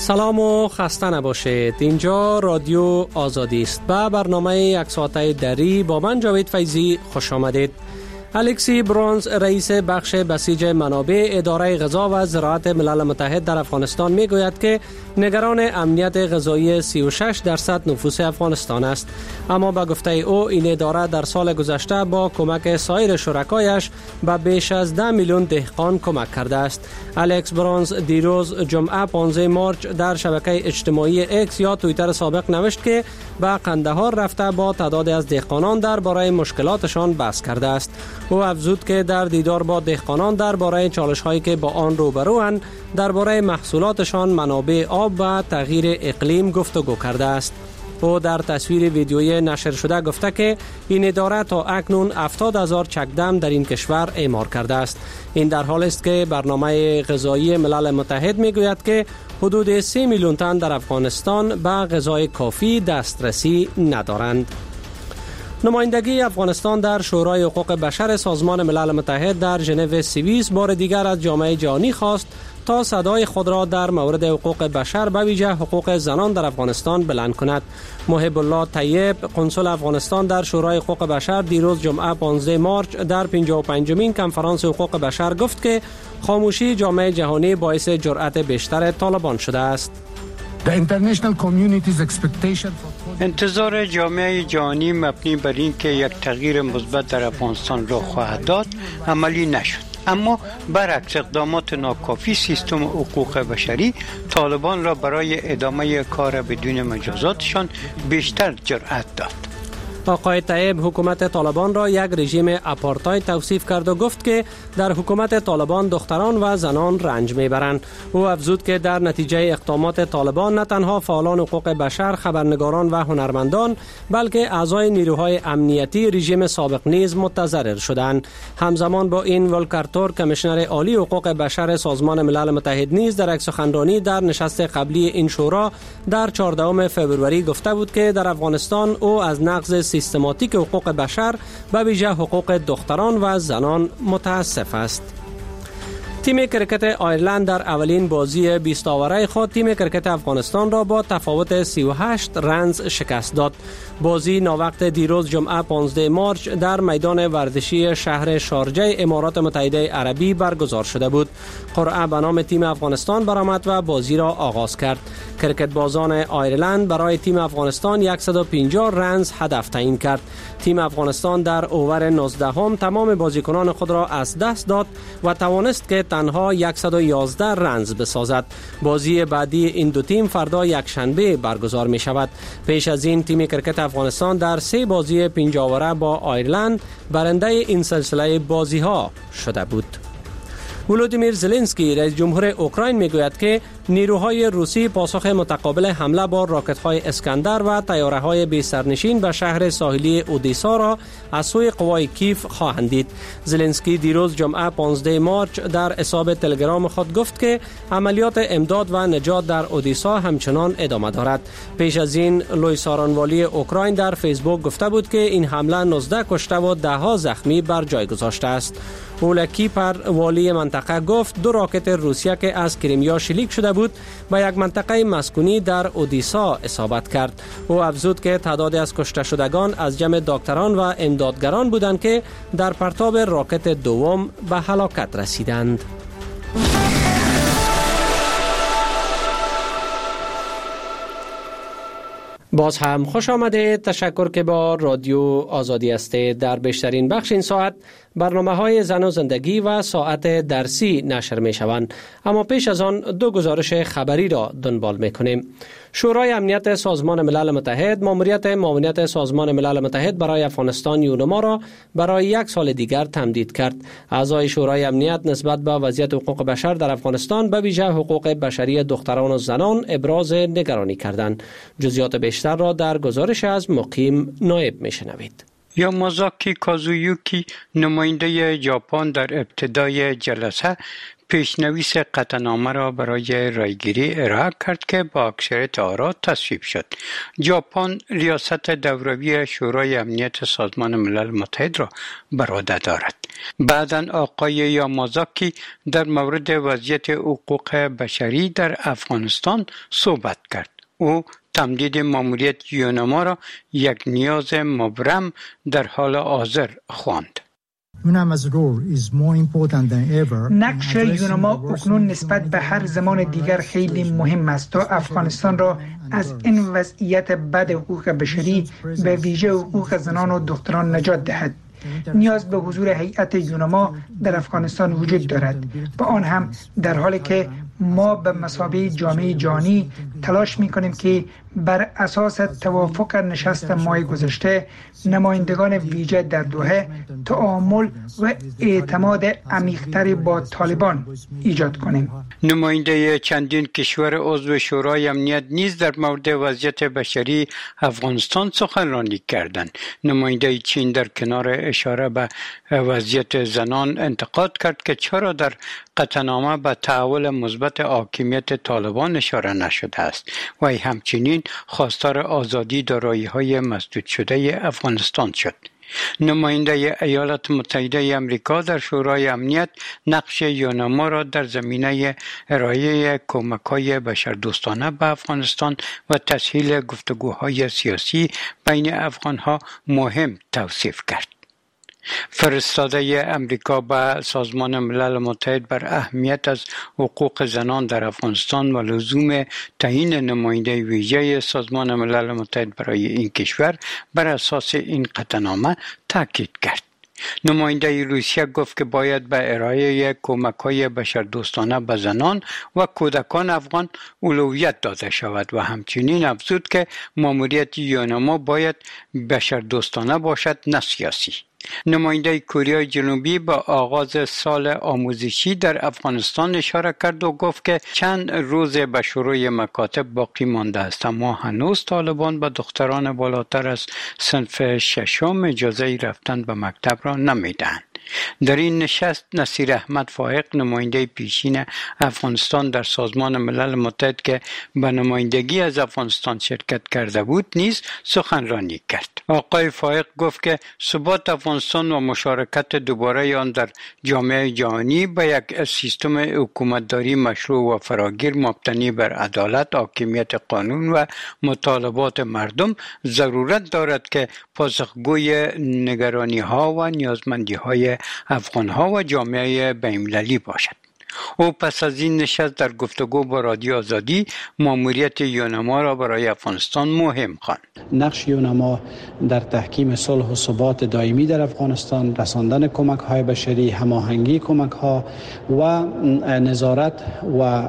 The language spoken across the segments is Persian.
سلام و خسته نباشید. اینجا رادیو آزادی است. به برنامه یک ساعته دری با من جاوید فیضی خوش آمدید. الکسی برونز رئیس بخش بسیج منابع اداره غذا و زراعت ملل متحد در افغانستان می گوید که نگران امنیت غذایی 36% نفوس افغانستان است. اما به گفته او این اداره در سال گذشته با کمک سایر شرکایش به بیش از 10 میلیون دهقان کمک کرده است. الکس برونز دیروز جمعه 15 مارچ در شبکه اجتماعی اکس یا توییتر سابق نوشت که به قندهار رفته با تعدادی از دهقانان درباره مشکلاتشان بحث کرده است. او افزود که در دیدار با دهقانان درباره چالش‌هایی که با آن روبروند درباره محصولاتشان، منابع آب و تغییر اقلیم گفتگو کرده است. او در تصویر ویدیویی نشر شده گفته که این اداره تا اکنون 70,000 چکدم در این کشور اعمار کرده است. این در حالی است که برنامه غذایی ملل متحد میگوید که حدود 3 میلیون تن در افغانستان به غذای کافی دسترسی ندارند. نمایندگی افغانستان در شورای حقوق بشر سازمان ملل متحد در ژنو سوئیس بار دیگر از جامعه جهانی خواست تا صدای خود را در مورد حقوق بشر به ویژه حقوق زنان در افغانستان بلند کند. محب الله طیب قنصل افغانستان در شورای حقوق بشر دیروز جمعه 15 مارچ در 55مین کنفرانس حقوق بشر گفت که خاموشی جامعه جهانی باعث جرأت بیشتر طالبان شده است. انتظار جامعه جهانی مبنی بر این که یک تغییر مثبت در افغانستان رخ خواهد داد عملی نشد. اما برعکس اقدامات ناکافی سیستم حقوق بشری طالبان را برای ادامه کار بدون مجازاتشان بیشتر جرأت داد. آقای طیب حکومت طالبان را یک رژیم آپارتاید توصیف کرد و گفت که در حکومت طالبان دختران و زنان رنج میبرند. او افزود که در نتیجه اقدامات طالبان نه تنها فعالان حقوق بشر، خبرنگاران و هنرمندان بلکه اعضای نیروهای امنیتی رژیم سابق نیز متضرر شدند. همزمان با این ولکر تورک کمیشنر عالی حقوق بشر سازمان ملل متحد نیز در یک سخنرانی در نشست قبلی این شورا در 14 فوریه گفته بود که در افغانستان او از نقض سیستماتیک حقوق بشر به ویژه حقوق دختران و زنان متاسف است. تیم کرکت آیرلند در اولین بازی 20 آوره خود تیم کرکت افغانستان را با تفاوت 38 رنز شکست داد. بازی ناوقت دیروز جمعه 15 مارچ در میدان ورزشی شهر شارجه امارات متحده عربی برگزار شده بود. قرعه به نام تیم افغانستان برآمد و بازی را آغاز کرد. کرکت بازان آیرلند برای تیم افغانستان 150 رنز هدف تعیین کرد. تیم افغانستان در اوور 19 تمام بازیکنان خود را از دست داد و توانست که تنها 111 رنز بسازد. بازی بعدی این دو تیم فردا یکشنبه برگزار می شود. پیش از این تیم کرکت افغانستان در 3 بازی 5 آوره با آیرلند برنده این سلسله بازی ها شده بود. ولودیمیر زلنسکی رئیس جمهور اوکراین میگوید که نیروهای روسی پاسخ متقابل حمله با راکت‌های اسکندر و طیاره‌های بی سرنشین به شهر ساحلی اودیسا را از سوی قوای کیف خواهند دید. زلنسکی دیروز جمعه 15 مارچ در حساب تلگرام خود گفت که عملیات امداد و نجات در اودیسا همچنان ادامه دارد. پیش از این لویسارانوالی اوکراین در فیسبوک گفته بود که این حمله 19 کشته و 10 زخمی بر جای گذاشته است. اولکی پر والی منطقه گفت 2 راکت روسیه که از کریمیا شلیک شده بود به یک منطقه مسکونی در اودیسا اصابت کرد. او افزود که تعدادی از کشته شدگان از جمع دکتران و امدادگران بودند که در پرتاب راکت دوم به هلاکت رسیدند. باز هم خوش آمدید. تشکر که با رادیو آزادی هستید. در بیشترین بخش این ساعت برنامه‌های زن و زندگی و ساعت درسی نشر می‌شوند. اما پیش از آن 2 گزارش خبری را دنبال می‌کنیم. شورای امنیت سازمان ملل متحد ماموریت معاونت سازمان ملل متحد برای افغانستان یونما را برای 1 سال دیگر تمدید کرد. اعضای شورای امنیت نسبت به وضعیت حقوق بشر در افغانستان به ویژه حقوق بشری دختران و زنان ابراز نگرانی کردند. جزئیات بیشتر را در گزارش از مقیم نایب میشنوید. یامازاکی کازویوکی نماینده ژاپن در ابتدای جلسه پیشنویس قطعنامه را برای رایگیری ارائه کرد که با اکثریت آرا تصویب شد. ژاپن ریاست دوروی شورای امنیت سازمان ملل متحد را بر عهده دارد. بعداً آقای یامازاکی در مورد وضعیت حقوق بشری در افغانستان صحبت کرد. او تمدید ماموریت یونما را یک نیاز مبرم در حال حاضر خواند. نقش یونما اکنون نسبت به هر زمان دیگر خیلی مهم است تا افغانستان را از این وضعیت بد حقوق بشری به ویژه حقوق زنان و دختران نجات دهد. نیاز به حضور هیئت یونما در افغانستان وجود دارد و آن هم در حالی که ما به مثابه جامعه جهانی تلاش می‌کنیم که بر اساس توافق نشست ماه گذشته نمایندگان ویژه در دوحه تعامل و اعتماد عمیق‌تری با طالبان ایجاد کنیم. نماینده چندین کشور عضو شورای امنیت نیز در مورد وضعیت بشری افغانستان سخنرانی کردند. نماینده چین در کنار اشاره به وضعیت زنان انتقاد کرد که چرا در قطعنامه به تحول مثبت حاکمیت طالبان اشاره نشده است و همچنین خواستار آزادی دارایی‌های مسدود شده افغانستان شد. نماینده ایالات متحده آمریکا در شورای امنیت نقش یونما را در زمینه ارائه کمک‌های بشردوستانه به افغانستان و تسهیل گفتگوهای سیاسی بین افغان‌ها مهم توصیف کرد. فرستاده امریکا به سازمان ملل متحد بر اهمیت از حقوق زنان در افغانستان و لزوم تعیین نماینده ویژه سازمان ملل متحد برای این کشور بر اساس این قطعنامه تاکید کرد. نماینده روسیه گفت که باید به ارائه کمک‌های بشردوستانه به زنان و کودکان افغان اولویت داده شود و همچنین افزود که ماموریت یونما باید بشردوستانه باشد نه سیاسی. نماینده کره جنوبی به آغاز سال آموزشی در افغانستان اشاره کرد و گفت که چند روز به شروع مکاتب باقی مانده است اما هنوز طالبان به دختران بالاتر از صنف ششم اجازه رفتن به مکتب را نمیدهند. در این نشست نصیر احمد فائق نماینده پیشین افغانستان در سازمان ملل متحد که به نمایندگی از افغانستان شرکت کرده بود نیز سخنرانی کرد. آقای فائق گفت که ثبات افغانستان و مشارکت دوباره آن در جامعه جهانی به یک سیستم حکومتداری مشروع و فراگیر مبتنی بر عدالت، حاکمیت قانون و مطالبات مردم ضرورت دارد که پاسخگوی نگرانی‌ها و نیازمندی‌های افغان‌ها و جامعه بین‌المللی باشد. او پس از این نشست در گفتگو با رادیو آزادی ماموریت یونما را برای افغانستان مهم خواند. نقش یونما در تحکیم صلح و ثبات دائمی در افغانستان، رساندن کمک‌های بشری، هماهنگی کمک‌ها و نظارت و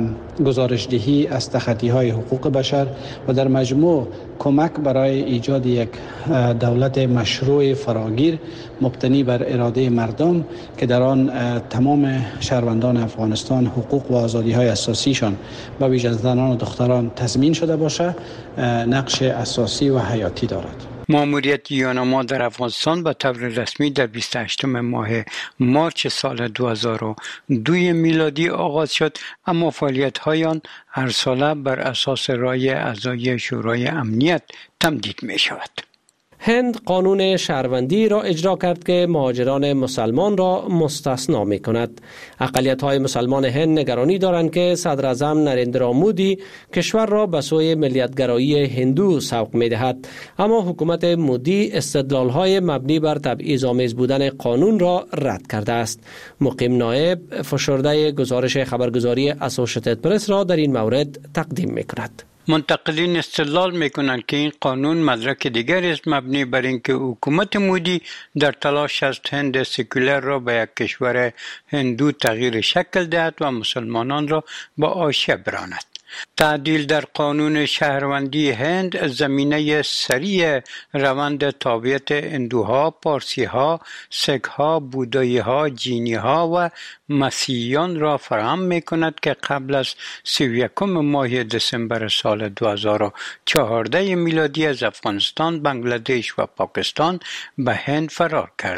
گزارشدهی از تخطی‌های حقوق بشر و در مجموع کمک برای ایجاد یک دولت مشروع فراگیر مبتنی بر اراده مردم که در آن تمام شهروندان افغانستان حقوق و آزادی‌های اساسیشان به ویژه زنان و دختران تضمین شده باشه نقش اساسی و حیاتی دارد. ماموریت یونما در افغانستان به طور رسمی در 28 ماه مارچ سال 2002 میلادی آغاز شد اما فعالیت‌های آن هر ساله بر اساس رای اعضای شورای امنیت تمدید می شود. هند قانون شهروندی را اجرا کرد که مهاجران مسلمان را مستثنا می کند. اقلیت‌های مسلمان هند نگرانی دارند که صدر اعظم نریندرا مودی کشور را به سوی ملیت‌گرایی هندو سوق می دهد. اما حکومت مودی استدلال‌های مبنی بر تبعیض‌آمیز بودن قانون را رد کرده است. مقیم نایب فشرده گزارش خبرگزاری اسوشیتد پرس را در این مورد تقدیم می کند. منتقلین استدلال میکنند که این قانون مدرک دیگر است مبنی بر اینکه حکومت مودی در تلاش است هند سکولر را به یک کشور هندو تغییر شکل دهد و مسلمانان را به حاشیه براند. تعدیل در قانون شهروندی هند زمینه سریع روند تابعیت هندوها، پارسیها، سکها، بوداییها، جینیها و مسیحیان را فراهم می‌کند که قبل از 31 ماه دسامبر سال 2014 میلادی از افغانستان، بنگلادش و پاکستان به هند فرار کردند.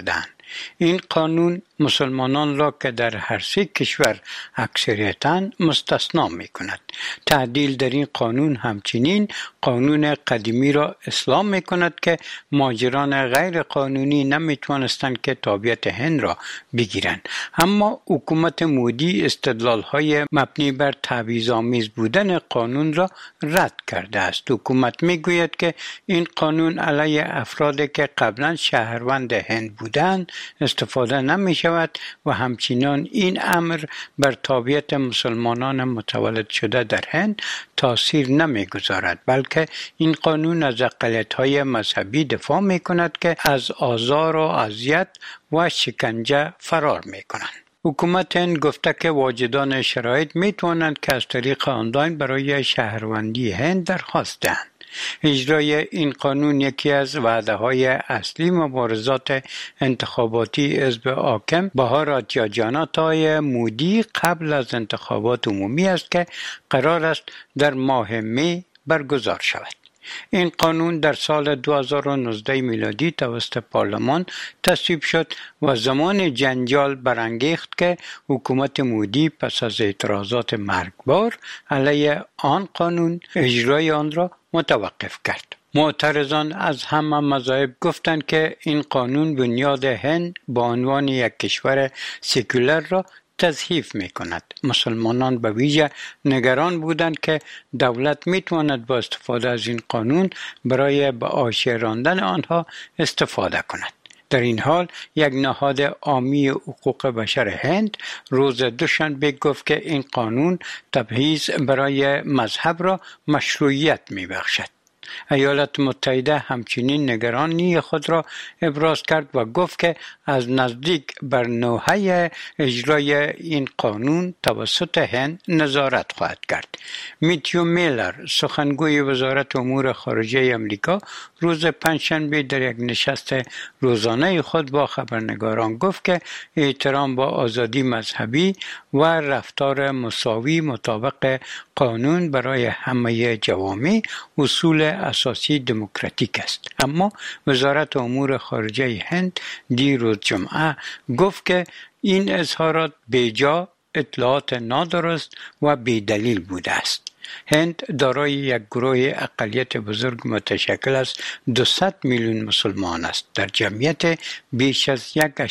این قانون مسلمانان را که در هر سه کشور اکثریتاً مستثنا می کند. تعدیل در این قانون همچنین قانون قدیمی را اصلاح می کند که مهاجران غیر قانونی نمی توانستند که تابعیت هند را بگیرند. اما حکومت مودی استدلال های مبنی بر تبعیض‌آمیز بودن قانون را رد کرده است. حکومت می گوید که این قانون علیه افرادی که قبلا شهروند هند بودند استفاده نمی شود و همچنین این امر بر تابعیت مسلمانان متولد شده در هند تاثیر نمی گذارد، بلکه این قانون از اقلیت‌های مذهبی دفاع می کند که از آزار و اذیت و شکنجه فرار می کنند. حکومت هند گفته که واجدان شرایط می توانند که از طریق آنلاین برای شهروندی هند درخواست دهند. اجرای این قانون یکی از وعده‌های اصلی مبارزات انتخاباتی حزب حاکم بهارات جنتا مودی قبل از انتخابات عمومی است که قرار است در ماه می برگزار شود. این قانون در سال 2019 میلادی توسط پارلمان تصویب شد و زمان جنجال برانگیخت که حکومت مودی پس از اعتراضات مرگبار علیه آن قانون اجرای آن را متوقف کرد. معترضان از همه مذاهب گفتند که این قانون بنیاد هند به عنوان یک کشور سکولر را تضعیف می کند. مسلمانان به ویژه نگران بودند که دولت می تواند با استفاده از این قانون برای به حاشیه راندن آنها استفاده کند. در این حال یک نهاد عامی حقوق بشر هند روز دوشنبه گفت که این قانون تبعیض برای مذهب را مشروعیت می بخشد. ایالات متحده همچنین نگرانی خود را ابراز کرد و گفت که از نزدیک بر نوحه اجرای این قانون توسط هند نظارت خواهد کرد. میتیو میلر سخنگوی وزارت امور خارجه امریکا روز پنجشنبه در یک نشست روزانه خود با خبرنگاران گفت که احترام با آزادی مذهبی و رفتار مساوی مطابق قانون برای همه جوامع اصول اساسی دموکراتیک است. اما وزارت امور خارجه هند دیروز جمعه گفت که این اظهارات بیجا، اطلاعات نادرست و بیدلیل بوده است. هند دارای یک گروه اقلیت بزرگ متشکل از 200 میلیون مسلمان است در جمعیت بیش از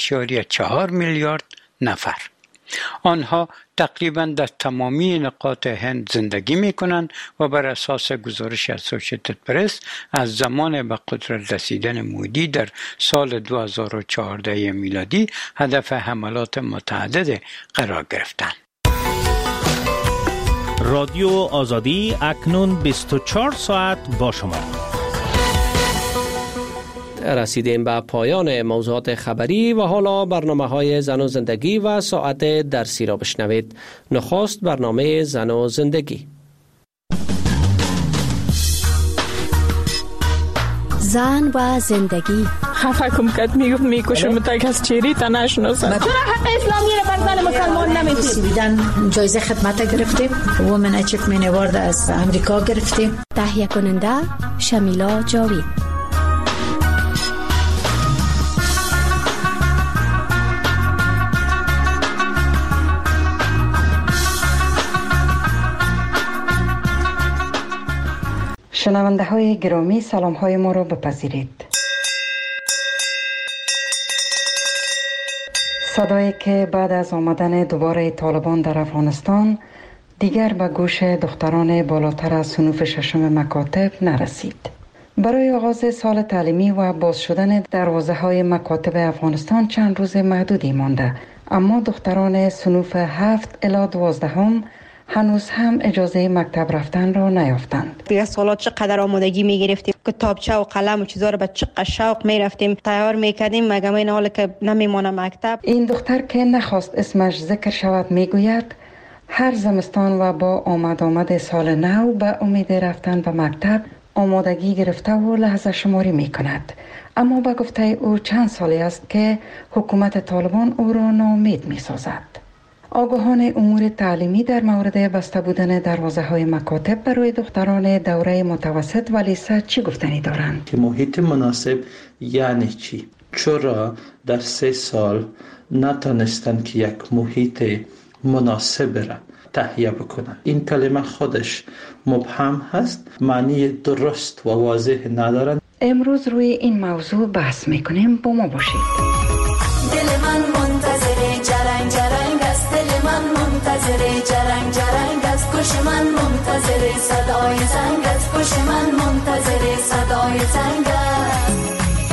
1.4 میلیارد نفر. آنها تقریباً در تمامی نقاط هند زندگی می کنند و بر اساس گزارش اسوسییتد پرس از زمان به قدرت رسیدن مودی در سال 2014 میلادی هدف حملات متعدد قرار گرفتند. رادیو آزادی اکنون 24 ساعت با شما. رسیدیم به پایان موضوعات خبری و حالا برنامه‌های زن و زندگی و ساعت درسی را بشنوید. نخست برنامه زن و زندگی. زن و زندگی. خفه کم کد میکشم تا کس چیری تا نشناسن. چرا حق اسلامی را بر زن مسلمان نمیدید؟ جایزه خدمت گرفتیم. وومن اچیومنت اوارد از امریکا گرفتیم. تهیه کننده شمیلا جاوید. شنونده های گرامی، سلام های ما را بپذیرید. صدایی که بعد از آمدن دوباره طالبان در افغانستان دیگر به گوش دختران بالاتر از صنوف ششم مکاتب نرسید. برای آغاز سال تعلیمی و باز شدن دروازه های مکاتب افغانستان چند روز محدودی مانده، اما دختران صنوف 7 الی 12 هنوز هم اجازه مکتب رفتن را نیافتند. دیگه سالات چقدر آمادگی میگرفتیم، کتابچه و قلم و چیزا رو به چقدر شوق میرفتیم تیار میکردیم، مگه این حال که نمیمونه مکتب. این دختر که نخواست اسمش ذکر شود میگوید هر زمستان و با آمد سال نو به امید رفتن به مکتب آمادگی گرفته و لحظه شماری میکند، اما به گفته او چند سالی است که حکومت طالبان او را ناامید میسازد. آگاهان امور تعلیمی در مورد بسته بودن دروازه های مکاتب برای دختران دوره متوسط و لیسه چی گفتنی دارند؟ که محیط مناسب یعنی چی؟ چرا در 3 سال نتونستن که یک محیط مناسب را تهیه بکنن؟ این کلمه خودش مبهم هست، معنی درست و واضح ندارن. امروز روی این موضوع بحث میکنیم، با ما باشید. دل من منتظر جرنگ جرنگ است، دل من منتظر جرنگ جرنگ است، گوش من منتظر صدای زنگ است، گوش من منتظر صدای زنگ است.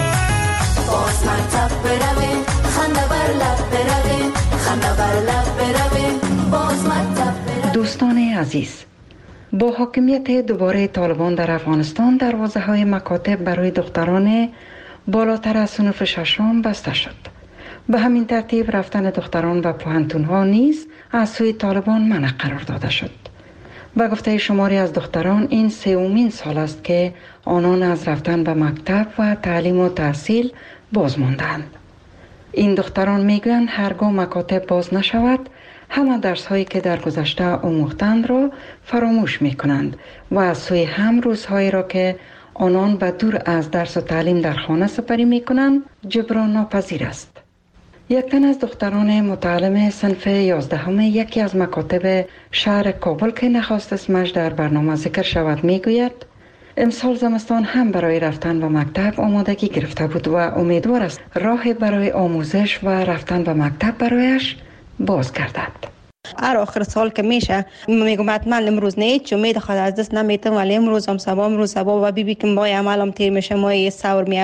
باز مکتب برویم، خنده بر لب برویم، خنده بر لب برویم، باز مکتب برویم. دوستان عزیز، با حاکمیت دوباره طالبان در افغانستان دروازه‌های مکاتب برای دختران بالاتر از صنف 6 بسته شد. به همین ترتیب رفتن دختران و پوهنتون‌ها نیز از سوی طالبان منع قرار داده شد. به گفته شماری از دختران این 3مین سال است که آنان از رفتن به مکتب و تعلیم و تحصیل باز ماندند. این دختران میگویند هرگاه مکاتب باز نشود، همه درس هایی که در گذشته آموختند را فراموش می کنند و از سوی هم روزهایی را که آنان به دور از درس و تعلیم در خانه سپری می کنند جبران ناپذیر است. یک تن از دختران متعلم صنف 11 یکی از مکاتب شهر کابل که نخواست اسمش در برنامه ذکر شود می گوید امسال زمستان هم برای رفتن به مکتب آمادگی گرفته بود و امیدوار است راه برای آموزش و رفتن به مکتب برایش باز گردد. هر آخر سال که میشه میگم حتما امروز نه هیچ امید خود از دست نمیتم، ولی امروز صبح و بی که مای عملم تیر میشه، مای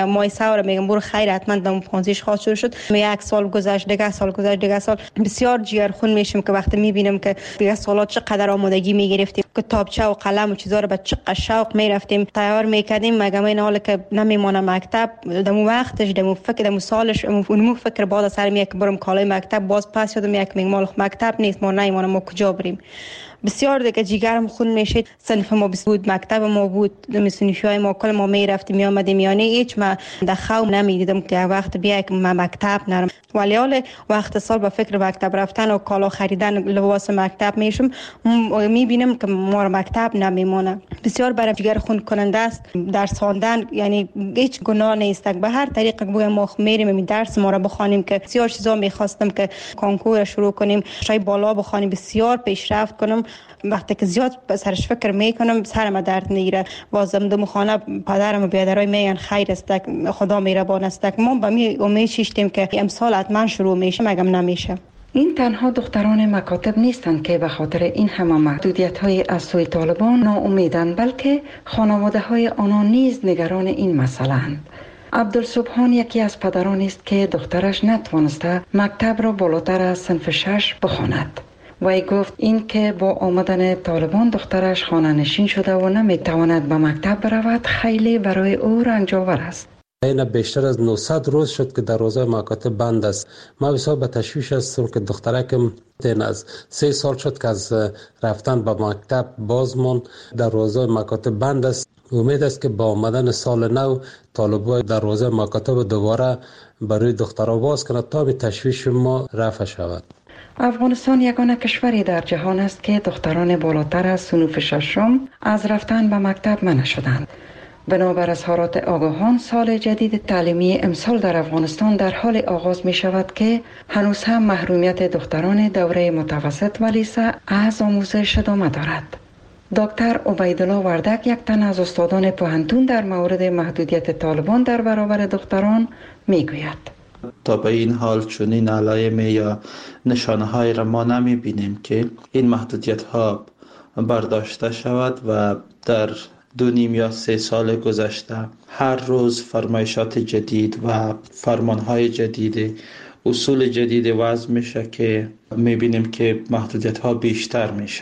سور میگم برو خیر حتما دم پانزیش خواهد شد. یک سال گذشت، دیگه سال گذشت، دیگه سال. بسیار جیرخون میشم که وقتی میبینم که دیگه سالات چقدر آمادگی میگرفتیم، کتابچه و قلم و چیزا رو به چقدر شوق میرفتیم تیار میکردیم، مگم این حال که نمیمونه مکتب دمو وقتش دمو فکر دمو سالش اونمو فکر بعد سر میاد که برم کالای مکتب، باز پس یادم یک مال مکتب نیست، ما نمیمونم ما کجا بریم. بسیار دیگه جیگرم خون میشه. صنف ما بود، مکتب ما بود، دمیسونیشای ما کل ما میرفتیم میامدیم، یعنی هیچ ما دخوم نمیدیدم که وقت بیا که ما مکتب نرم. ولی حال وقت سال به فکر مکتب رفتن و کالا خریدن لباس مکتب میشم، میبینم که ما مکتب نمیمونه. بسیار برام جیگر خون کننده است. درس خواندن یعنی هیچ گناه نیست، به هر طریق بگم ما میریم این درس ما رو بخونیم که بسیار چیزا میخواستم که کنکور شروع کنیم، شای بالا بخونیم، بسیار پیشرفت کنم. وقتی که زیاد سرش فکر میکنم سرم درد میگیره. بازم دم خانه پدرم و بیادرای میگن خیر است، خدا میربان است. ما به می امید شیشتیم که امسال حتما شروع میشه، مگم نمیشه. این تنها دختران مکاتب نیستند که به خاطر این همه محدودیت‌های از سوی طالبان ناامیدند، بلکه خانواده‌های آنان نیز نگران این مسئله‌اند. عبدالسبحان یکی از پدران است که دخترش نتوانسته مکتب را بالاتر از صنف 6 بخواند. وی گفت این که با آمدن طالبان دخترش خانه نشین شده و نمیتواند به مکتب برود خیلی برای او رنج‌آور است. این بیشتر از 900 روز شد که دروازه مکاتب بند است. ما بسیار به تشویش هستم که دخترکم از 3 سال شد که از رفتن به مکتب باز ماند، دروازه مکاتب بند است. امید است که با آمدن سال نو طالبان دروازه مکاتب دوباره برای دخترها باز کند تا به تشویش ما رفع شود. افغانستان یگانه کشوری در جهان است که دختران بالاتر از صنف 6 از رفتن به مکتب منع شدند. بنابر اظهارات آگاهان، سال جدید تعلیمی امسال در افغانستان در حال آغاز می شود که هنوز هم محرومیت دختران دوره متوسط و لیسه از آموزش ادامه دارد. دکتر عبیدالله وردک، یک تن از استادان پوهنتون، در مورد محدودیت طالبان در برابر دختران می گوید. تا به این حال چنین علائم یا نشانه های را ما نمی بینیم که این محدودیت ها برداشته شود و در 2.5 یا 3 سال گذشته هر روز فرمایشات جدید و فرمان های جدید، اصول جدید وضع میشه که می بینیم که محدودیت ها بیشتر میشه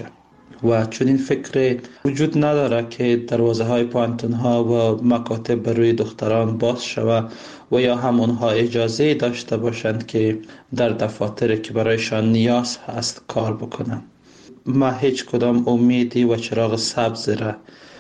و چون این فکر وجود نداره که دروازه های پوهنتون ها و مکاتب برای دختران باز شود و یا هم اونها اجازه داشته باشند که در دفاتر که برایشان نیاز هست کار بکنن. ما هیچ کدام امیدی و چراغ سبز را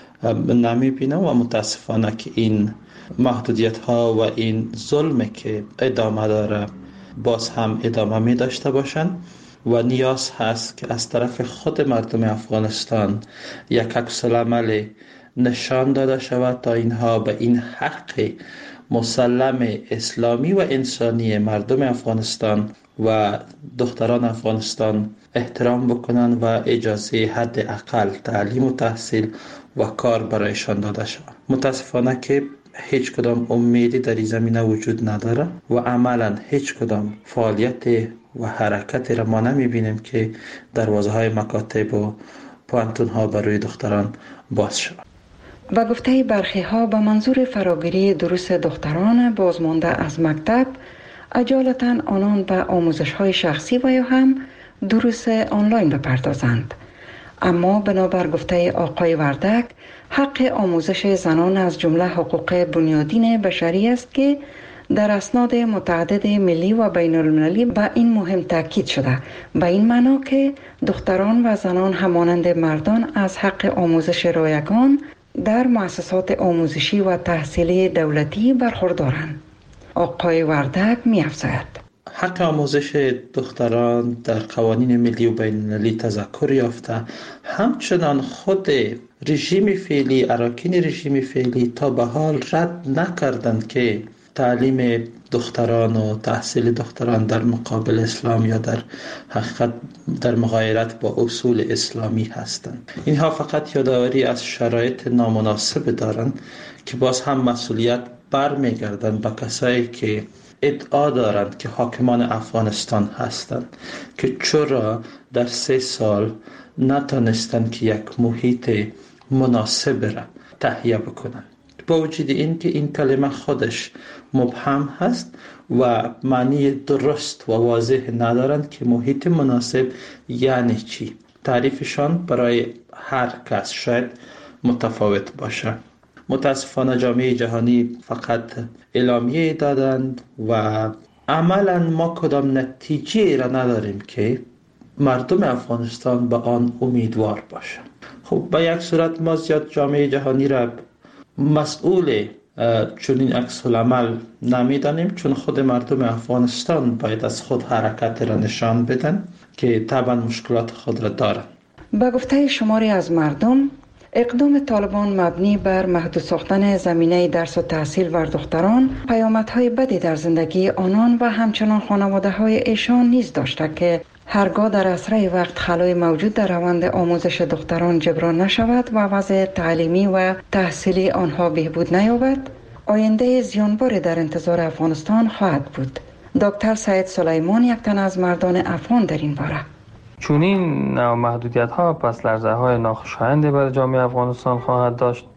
نمی بینم و متاسفانه که این محدودیت ها و این ظلم که ادامه داره باز هم ادامه می داشته باشند و نیاز هست که از طرف خود مردم افغانستان یک عکس العمل نشان داده شود تا اینها به این حق مسلم اسلامی و انسانی مردم افغانستان و دختران افغانستان احترام بکنن و اجازه حد اقل تعلیم و تحصیل و کار برایشان داده شود. متاسفانه که هیچ کدام امیدی در این زمینه وجود نداره و عملا هیچ کدام فعالیت و حرکتی را ما نمیبینیم که دروازه های مکاتب و پوانتون ها برای دختران باز شود. با گفته برخی ها به منظور فراگیری دروس دختران بازمانده از مکتب، اجالتا آنان به آموزش های شخصی و یا هم دروس آنلاین بپردازند. اما بنابر گفته آقای وردک، حق آموزش زنان از جمله حقوق بنیادین بشری است که در اسناد متعدد ملی و بین المللی به این مهم تاکید شده، به این معنا که دختران و زنان همانند مردان از حق آموزش رایگان در مؤسسات آموزشی و تحصیلی دولتی برخوردارند. آقای وردک می‌افزاید حق آموزش دختران در قوانین ملی و بین المللی تذکر یافته، همچنان خود رژیم فعلی، اراکین رژیم فعلی تا به حال رد نکردند که تعلیم دختران و تحصیل دختران در مقابل اسلام یا در حقیقت در مغایرت با اصول اسلامی هستند. اینها فقط یادآوری از شرایط نامناسب دارند که باز هم مسئولیت برمیگردند به کسایی که ادعا دارند که حاکمان افغانستان هستند که چرا در 3 سال نتانستند که یک محیط مناسب را تهیه بکنند. با وجود این که این کلمه خودش مبهم هست و معنی درست و واضح ندارند که محیط مناسب یعنی چی. تعریفشان برای هر کس شاید متفاوت باشه. متاسفانه جامعه جهانی فقط اعلامیه دادند و عملا ما کدام نتیجه را نداریم که مردم افغانستان به آن امیدوار باشند. خب به یک صورت ما زیاد جامعه جهانی را مسئول چنین عکس العمل نمیدانیم، چون خود مردم افغانستان باید از خود حرکت را نشان بدن که طبعا مشکلات خود را دارند. با گفته شماری از مردم، اقدام طالبان مبنی بر محدود ساختن زمینه درس و تحصیل بر دختران پیامدهای بدی در زندگی آنان و همچنان خانواده‌های ایشان نیز داشته که هرگاه در اسرع وقت خلای موجود در روند آموزش دختران جبران نشود و وضع تعلیمی و تحصیلی آنها بهبود نیابد، آینده زیانباری در انتظار افغانستان خواهد بود. دکتر سعید سلیمان یک تن از مردان افغان در این باره: چون این محدودیت ها پس لرزه های ناخوشایندی برای جامعه افغانستان خواهد داشت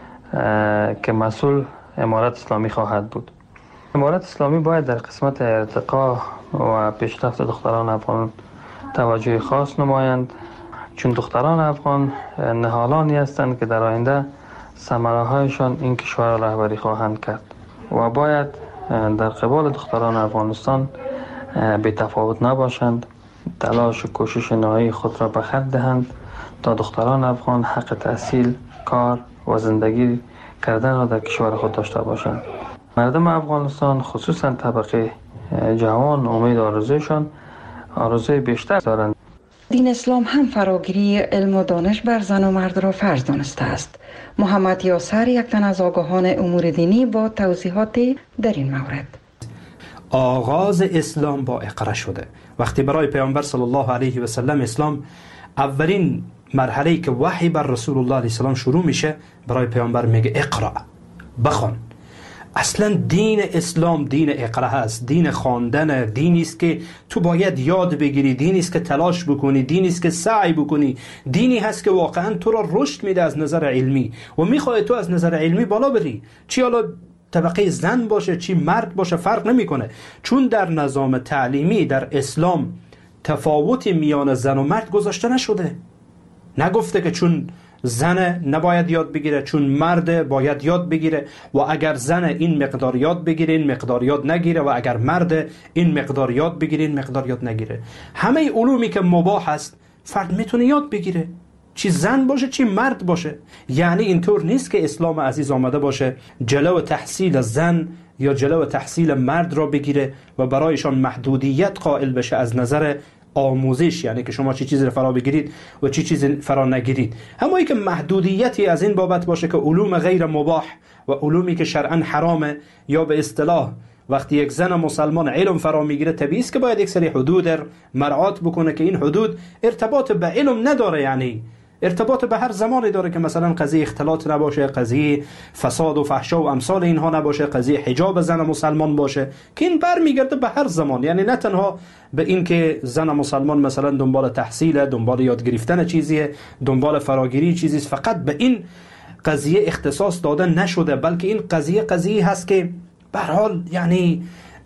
که مسئول امارت اسلامی خواهد بود. امارت اسلامی باید در قسمت ارتقا و پیشرفت دختران افغان توجه خاص نمایند، چون دختران افغان نهالانی هستند که در آینده ثمره هایشان این کشور را رهبری خواهند کرد و باید در قبال دختران افغانستان بی تفاوت نباشند، تلاش و کوشش نهایی خود را به خرج دهند تا دختران افغان حق تحصیل، کار و زندگی کردن را در کشور خود داشته باشند. مردم افغانستان خصوصا طبقه جوان امید آرزوی بیشتر دارند. دین اسلام هم فراگیری علم و دانش بر زن و مرد را فرض دانسته است. محمد یاسر یک تن از آگاهان امور دینی با توضیحات در این مورد: آغاز اسلام با اقرا شده. وقتی برای پیامبر صلی الله علیه و سلم اسلام اولین مرحله‌ای که وحی بر رسول الله علیه السلام شروع میشه، برای پیامبر میگه اقرا، بخوان. اصلا دین اسلام دین اقرا هست، دین خواندن، دینی است که تو باید یاد بگیری، دینی است که تلاش بکنی، دینی است که سعی بکنی، دینی هست که واقعا تو را رشد میده از نظر علمی و میخواد تو از نظر علمی بالا بری، چی حالا طبقه زن باشه چی مرد باشه فرق نمیکنه، چون در نظام تعلیمی در اسلام تفاوتی میان زن و مرد گذاشته نشده. نگفته که چون زن نباید یاد بگیره، چون مرد باید یاد بگیره و اگر زن این مقدار یاد بگیره این مقدار یاد نگیره و اگر مرد این مقدار یاد بگیره این مقدار یاد نگیره. همه علومی که مباح است فرد میتونه یاد بگیره، چی زن باشه چی مرد باشه. یعنی اینطور نیست که اسلام عزیز آمده باشه جلو تحصیل زن یا جلو تحصیل مرد را بگیره و برایشان محدودیت قائل بشه از نظر آموزش، یعنی که شما چه چیزی رو فرا بگیرید و چه چیزی فرا نگیرید. اما که محدودیتی از این بابت باشه که علوم غیر مباح و علومی که شرعاً حرامه، یا به اصطلاح وقتی یک زن مسلمان علم فرا میگیره طبیعی است که باید یک سری حدود مراعات بکنه که این حدود ارتباط به علم نداره، یعنی ارتباط به هر زمانی داره، که مثلا قضیه اختلاط نباشه، قضیه فساد و فحشا و امثال اینها نباشه، قضیه حجاب زن مسلمان باشه، که این برمیگرده به هر زمان، یعنی نه تنها به این که زن مسلمان مثلا دنبال تحصیل، دنبال یاد گرفتن چیزیه، دنبال فراگیری چیزی، فقط به این قضیه اختصاص داده نشده، بلکه این قضیه هست که به هر حال یعنی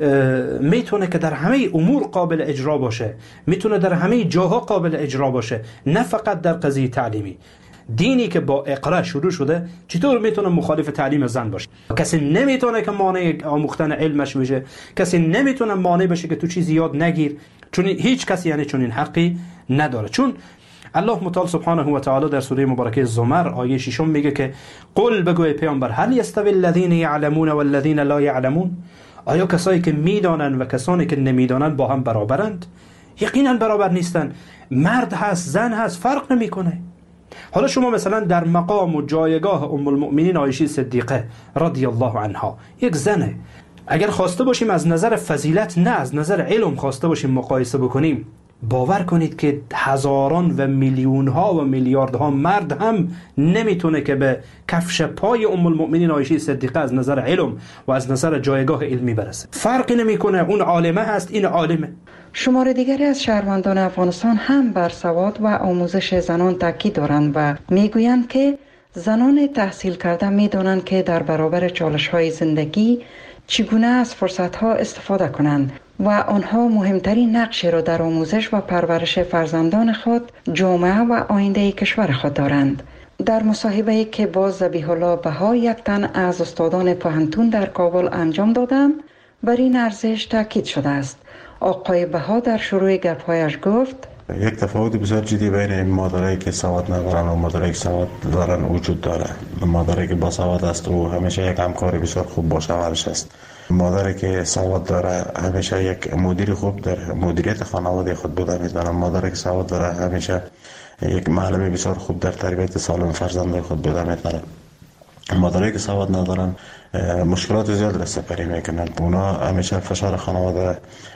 میتونه که در همه امور قابل اجرا باشه، میتونه در همه جاها قابل اجرا باشه، نه فقط در قضیه تعلیمی. دینی که با اقرا شروع شده چطور میتونه مخالف تعلیم زن باشه؟ کسی نمیتونه که مانع آموختن علمش بشه، کسی نمیتونه مانع بشه که تو چیزی یاد نگیر، چون هیچ کسی یعنی چون این حقی نداره. چون الله متعال سبحانه و تعالی در سوره مبارکه زمر آیه 6 میگه که قل بگوی پیامبر هل یستوی الذین یعلمون والذین لا یعلمون، آیا کسایی که میدانن و کسانی که نمیدانن با هم برابرند؟ یقینا برابر نیستن. مرد هست، زن هست، فرق نمیکنه. حالا شما مثلا در مقام و جایگاه ام المؤمنین عایشه صدیقه رضی الله عنها، یک زنه، اگر خواسته باشیم از نظر فضیلت، نه از نظر علم خواسته باشیم مقایسه بکنیم، باور کنید که هزاران و میلیون ها و میلیاردها مرد هم نمیتونه که به کفش پای ام المؤمنین عایشه صدیقه از نظر علم و از نظر جایگاه علمی برسه. فرقی نمیکنه، اون عالمه هست، این عالمه. شمار دیگری از شهروندان افغانستان هم بر سواد و آموزش زنان تاکید دارند و میگویند که زنان تحصیل کرده میدانند که در برابر چالش‌های زندگی چگونه از فرصت‌ها استفاده کنند و آنها مهمترین نقشی را در آموزش و پرورش فرزندان خود، جامعه و آینده کشور خود دارند. در مصاحبه‌ای که با ذبیح الله بها یک تن از استادان پوهنتون در کابل انجام دادم، بر این ارزش تاکید شده است. آقای بها در شروع گپ‌هایش گفت یک تفاوت بسیار جدی بین مادرایی که سواد ندارن و مادرایی که سواد دارن وجود داره. مادری که با سواد است و همیشه یک همکاری بسیار خوب با شوهرش است. مادری که سواد داره همیشه یک مدیر خوب در مدیریت خانواده خود بوده میتونه. مادری که سواد داره همیشه یک معلم بسیار خوب در تربیت سالم فرزند خود بوده میتونه. مادری که سواد ندارن مشکلات زیاد را سپری میکنن، اونا همیشه فشار خانواده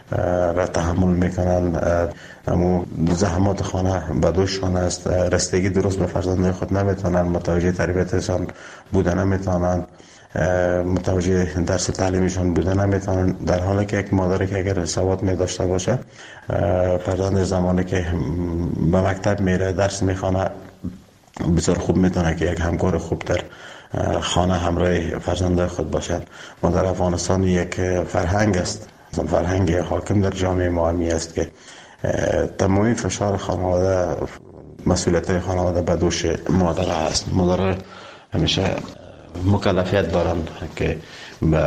را تحمل میکنن، اما زحمات خانه به دوششان است، رسیدگی درست به فرزندان خود نمیتونن، متوجه تربیتشان بودن نمیتونن، متوجه درس تعلیمیشان بودن نمیتونن. در حالی که یک مادری که اگر سواد می داشته باشه، فرزند زمانی که به مکتب میره درس میخونه بسیار خوب میتونه که یک همکار خوب در خانه همراه فرزندان خود باشند. ما در افغانستان یک فرهنگ است، فرهنگ حاکم در جامعه ما است که تمامی فشار خانواده، مسئولیت خانواده به دوش مادر است. مادر همیشه مکلفیت دارن که به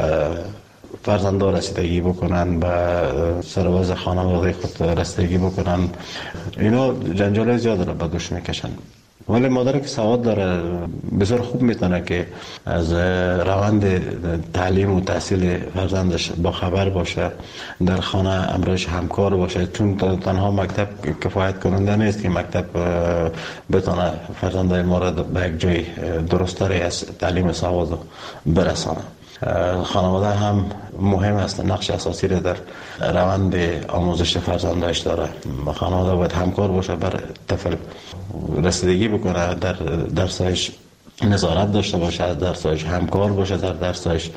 فرزندان رسیدگی بکنن، به سرباز خانواده خود رسیدگی بکنن. اینا جنجال زیاد را به دوش میکشن. ولی مادر که سواد داره بسیار خوب میتونه که از روند تعلیم و تحصیل فرزندش با خبر باشه، در خانه امرش همکار باشه، چون تنها مکتب کفایت کننده نیست که مکتب بتونه فرزندای ما را به یک جای درستری از تعلیم سواد برسانه. خانواده هم مهم است، نقش اساسی را در روند آموزش فرزندش داره. خانواده باید همکار باشه، بر طفل رسیدگی بکنه، در درسش نظارت داشته باشه، در درسش همکار باشه، در درسش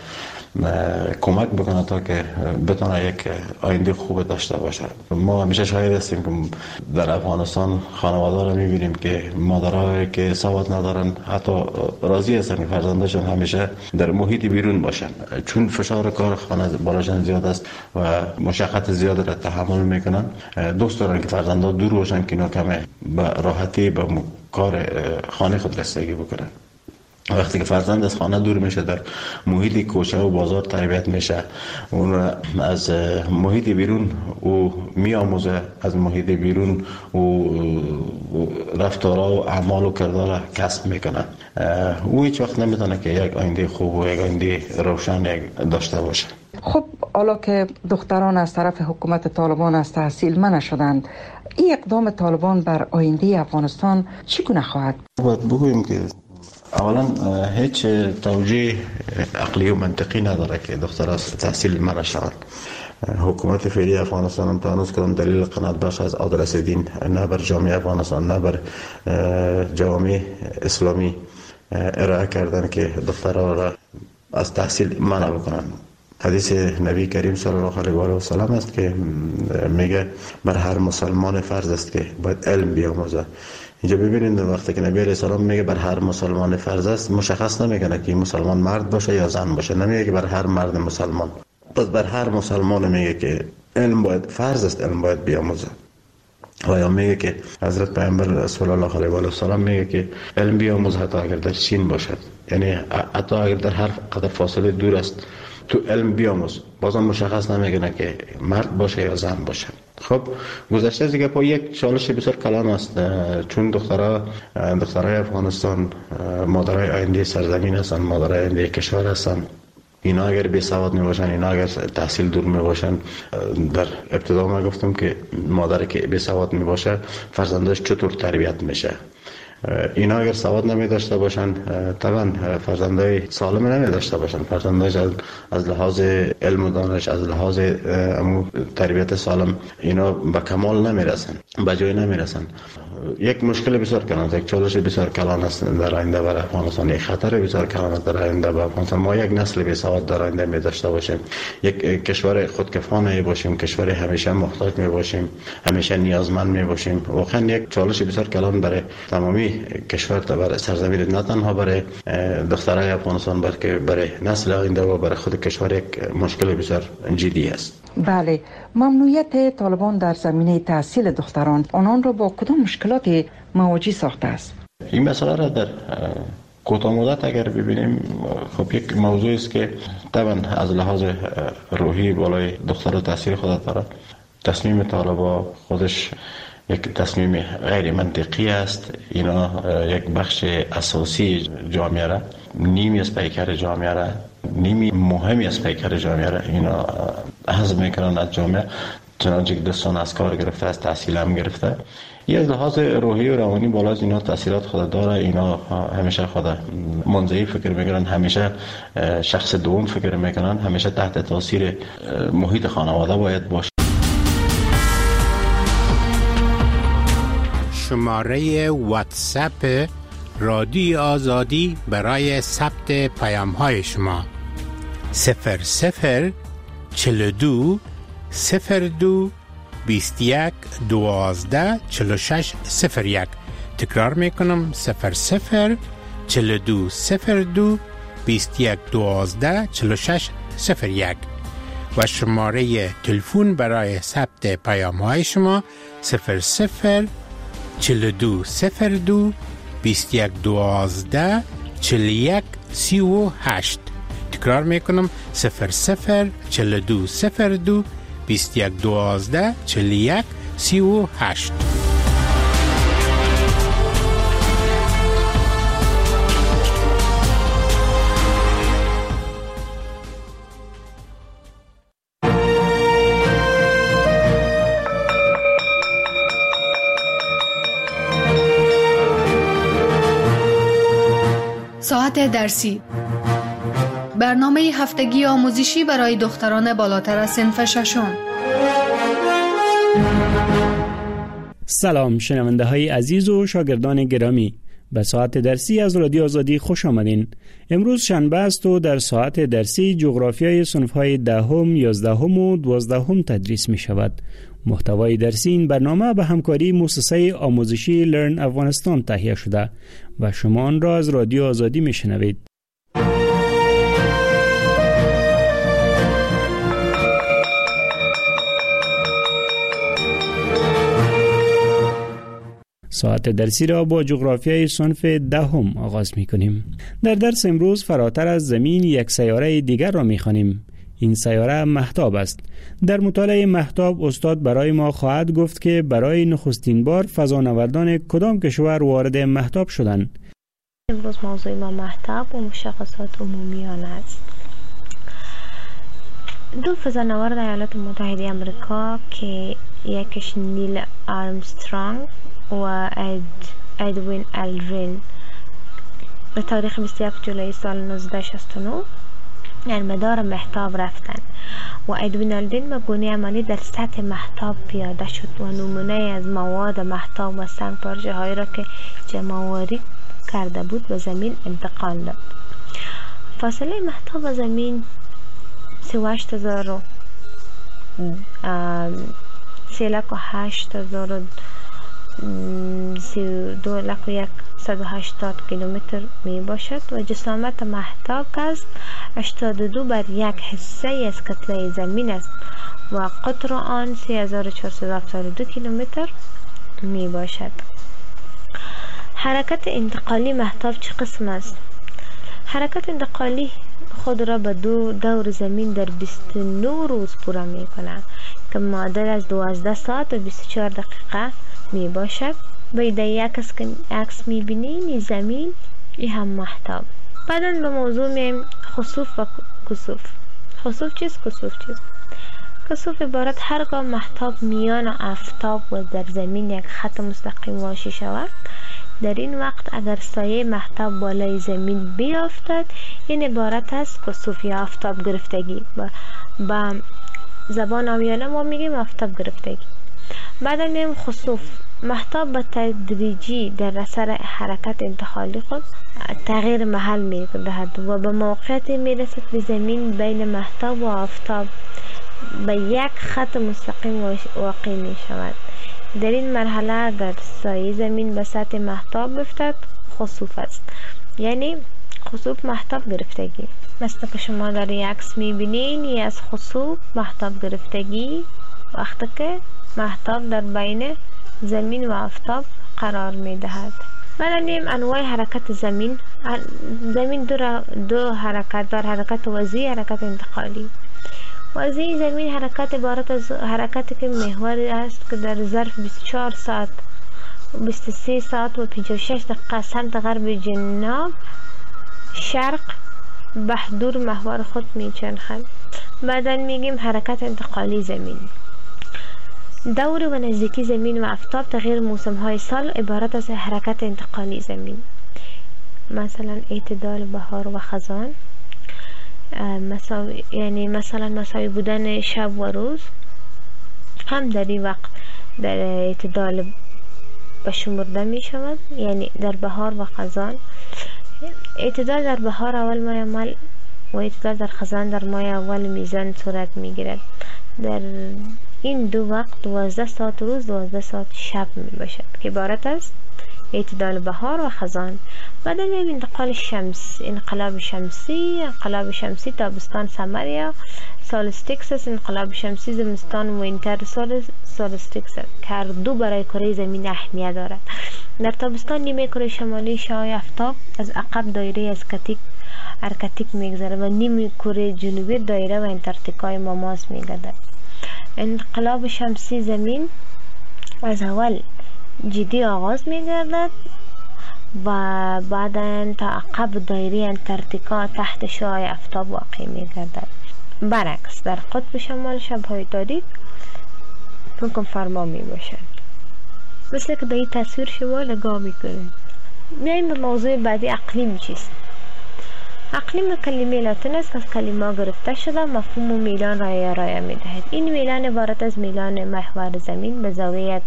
کمک بکنه تا که بتونه یک آینده خوب داشته باشه. ما همیشه شاهد هستیم که در افغانستان خانواده رو میبینیم که مادرها که سواد ندارن حتی راضی هستن که فرزندشون همیشه در محیط بیرون باشن، چون فشار کار خانه بالاشان زیاد است و مشقت زیاد را تحمل میکنن. دوست دارن که فرزندها دور باشن که اینا کمه به راحتی به کار خانه خود رسیدگی بکنن. وقتی که فرزند از خانه دور میشه، در محیط کوچه و بازار تربیت میشه، اون از محیط بیرون او میآموزه، از محیط بیرون او رفتارها و اعمال و کردار کسب میکنه. او هیچ وقت نمیتونه که یک آینده خوب و یک آینده روشن داشته باشه. خب حالا که دختران از طرف حکومت طالبان از تحصیل منع شدند، این اقدام طالبان بر آینده افغانستان چگونه خواهد؟ باید بگوییم که اولا هیچ توجیه عقلی و منطقی نداره که دختران از تحصیل منع شوند. حکومت فعلی افغانستان هم تا هنوز کدام دلیل قناعت بخش از آدرس دین نه بر جامعه افغانستان نه بر جامعه اسلامی ارائه کردن که دختران را از تحصیل منع بکنن. حدیث نبی کریم صلی الله علیه و سلم است که میگه بر هر مسلمان فرض است که باید علم بیاموزه. اینجا ببینید وقتی که نبی علیه السلام میگه بر هر مسلمان فرض است، مشخص نمیکنه که مسلمان مرد باشه یا زن باشه، نمیگه که بر هر مرد مسلمان. پس بر هر مسلمان میگه که علم باید فرض است، علم باید بیاموزه. و یا میگه که حضرت پیامبر صلی الله علیه و سلم میگه که علم بیاموز حتی اگر در چین باشد، یعنی حتی اگر در هر قدر فاصله دور است تو علم بیاموز. بازم مشخص نمیکنه که مرد باشه یا زن باشه. خب گذشته دیگه با یک چالش بسیار کلان است، چون دخترای افغانستان مادرای آینده سرزمین هستند، مادرای آینده کشور هستند. اینا اگر بی سواد می باشن، اینا اگر تحصیل دور می باشن، در ابتدا ما گفتم که مادر که بی سواد می باشه فرزندش چطور تربیت میشه. اینا اگر سواد نمی داشته باشن طبعا فرزندای سالم نمی داشته باشن، فرزندش از لحاظ علم و دانش، از لحاظ تربیت سالم اینا به کمال نمی رسن، به جای نمی رسن. یک مشکل بسیار کلان است، یک چالش بسیار کلان است در آینده برای افغانستان، یک خطر بسیار کلان است در آینده برای افغانستان. ما یک نسل بی سواد در آینده می داشته باشیم، یک کشور خودکفا باشیم، کشور همیشه محتاج می باشیم، همیشه نیازمند می باشیم. واقعا یک چالش بسیار کلان برای تمامی کشور، برای سرزمین، نه تنها برای دخترای افغانستان بلکه برای نسل آینده و برای خود کشور یک مشکل بسیار جدی است. بله، ممنوعیت طالبان در زمینه تحصیل دختران آنان را با کدام مشکلاتی مواجه ساخته است؟ این مسئله را در کوتاه مدت اگر ببینیم، خب یک موضوع است که طبعا از لحاظ روحی بالای دختر تاثیر خود داره. تصمیم طالبان خودش یک تصمیم غیر منطقی است. اینا یک بخش اساسی جامعه را، نیمی از پیکر جامعه را، نیمی مهمی از پیکر جامعه را اینا حذف میکنن از جامعه، چنانچه که دستان از کار گرفته، از تحصیل هم گرفته. یه از لحاظ روحی و روانی بالا از اینا تاثیرات خود داره. اینا همیشه خود منزوی فکر میکنن، همیشه شخص دوم فکر میکنن، همیشه تحت تاثیر محیط خانواده باید باشه. شماره واتساپ رادیو آزادی برای ثبت پیام‌های شما 00 42 02 21 12 46 01. تکرار میکنم 00 42 02 21 12 46 01 و شماره تلفن برای ثبت پیام‌های شما 00 42 02 21 12 41 38. تکرار میکنم 00 42 02 21 12 41 38. ساعت درسی، برنامه هفتگی آموزشی برای دختران بالاتر از صنف ششم. سلام شنونده های عزیز و شاگردان گرامی، به ساعت درسی از رادیو آزادی خوش آمدین. امروز شنبه است و در ساعت درسی جغرافیای صنف‌های 10ام، 11ام و 12ام تدریس می شود. محتوای درسی این برنامه به همکاری مؤسسه آموزشی لرن افغانستان تهیه شده و شما آن را از رادیو آزادی می شنوید. ساعت درسی را با جغرافیای صنف 10ام آغاز می کنیم. در درس امروز فراتر از زمین یک سیاره دیگر را می خوانیم. این سیاره مهتاب است. در مطالعه مهتاب استاد برای ما خواهد گفت که برای نخستین بار فضانوردان کدام کشور وارد مهتاب شدند. امروز موضوع ما مهتاب و مشخصات عمومیان است. دو فضانورد ایالات متحده آمریکا که یکیش نیل آرمسترانگ و ادوین الدرین به تاریخ 27 جولای سال 1969 در مدار مهتاب رفتند و ادوین الدرین به گونه عملی در سطح مهتاب پیاده شد و نمونه از مواد مهتاب و سنگ پارچه هایی را که جمع‌آوری کرده بود به زمین انتقال داد. فاصله مهتاب و زمین 3,832,180 کیلومتر می باشد و جسامت مهتاب که است 82 بر 1 حصه از کتله زمین است و قطر آن 3472 کیلومتر می باشد. حرکت انتقالی مهتاب چه قسم است؟ حرکت انتقالی خود را به دور زمین در 29 روز پورا می کند که معادل از 12 ساعت و 24 دقیقه می باشد. باید یک عکس می بینیم زمین ای هم مهتاب. بعدا به موضوع می خسوف و کسوف. خسوف چیست؟ کسوف چیست؟ کسوف عبارت هرگاه مهتاب میان آفتاب و در زمین یک خط مستقیم واژه شود، در این وقت اگر سایه مهتاب بالای زمین بیافتد این عبارت است کسوف یا آفتاب گرفتگی. با زبان عامیانه ما میگیم آفتاب گرفتگی. بعد میگیم خسوف. مهتاب به تدریجی در اثر حرکت انتقالی خود تغییر محل می‌دهد و به موقعیتی میرسد که زمین بین مهتاب و آفتاب به یک خط مستقیم واقع می شود. در این مرحله اگر سایه زمین به سطح مهتاب بیفتد خسوف است، یعنی خسوف مهتاب گرفتگی. مثل که شما در یک عکس میبینین این از خسوف مهتاب گرفتگی وقتی که مهتاب در بین زمین و آفتاب قرار میدهد. بعد انواع حرکت زمین. زمین دو حرکت دار، حرکت وضعی، حرکت انتقالی. وضعی زمین حرکت عبارت از حرکتی که محوری است که در ظرف 24 ساعت 23 ساعت و 56 دقیقه سمت غرب جنوب شرق به دور محور خود میچرخد. بعدا میگیم حرکت انتقالی زمین. دور و نزدیکی زمین و آفتاب تغییر موسم های سال عبارت از حرکت انتقالی زمین. مثلا اعتدال بهار و خزان، مساوی بودن شب و روز هم در این وقت در اعتدال بشمرده می شود. یعنی در بهار و خزان اعتدال در بهار اول ماه اول و اعتدال در خزان در ماه اول میزان صورت می گیرد. در این دو وقت 12 ساعت روز 12 ساعت شب می باشد که عبارت است اعتدال بهار و خزان. بعد میبینیم انتقال شمس، انقلاب شمسی تابستان سمر یا سولستیکس است. انقلاب شمسی زمستان وینتر سولستیکس است که هر دو برای کره زمین اهمیت دارد. در تابستان نیمه کره شمالی شعاع آفتاب از عقب دایره از ارکتیک میگذره و نیمه کره جنوبی دایره و انتارکتیکای ماماس میگردد. انقلاب شمسی زمین از اول جدی آغاز میگردد و بعدا تا عقب دایره انتارکتیکا تحت شعاع آفتاب واقع میگردد. برعکس در قطب شمال شب‌های تاریک حکم فرما می باشد. مثل که به این تصویر شما نگاه میکنید. میایم به موضوع بعدی، اقلیم چیست؟ اقلیم کلمه لاتین است از کلمه گرفته شده، مفهوم میلان را ارائه میدهد. این میلان عبارت از میلان محور زمین به زاویه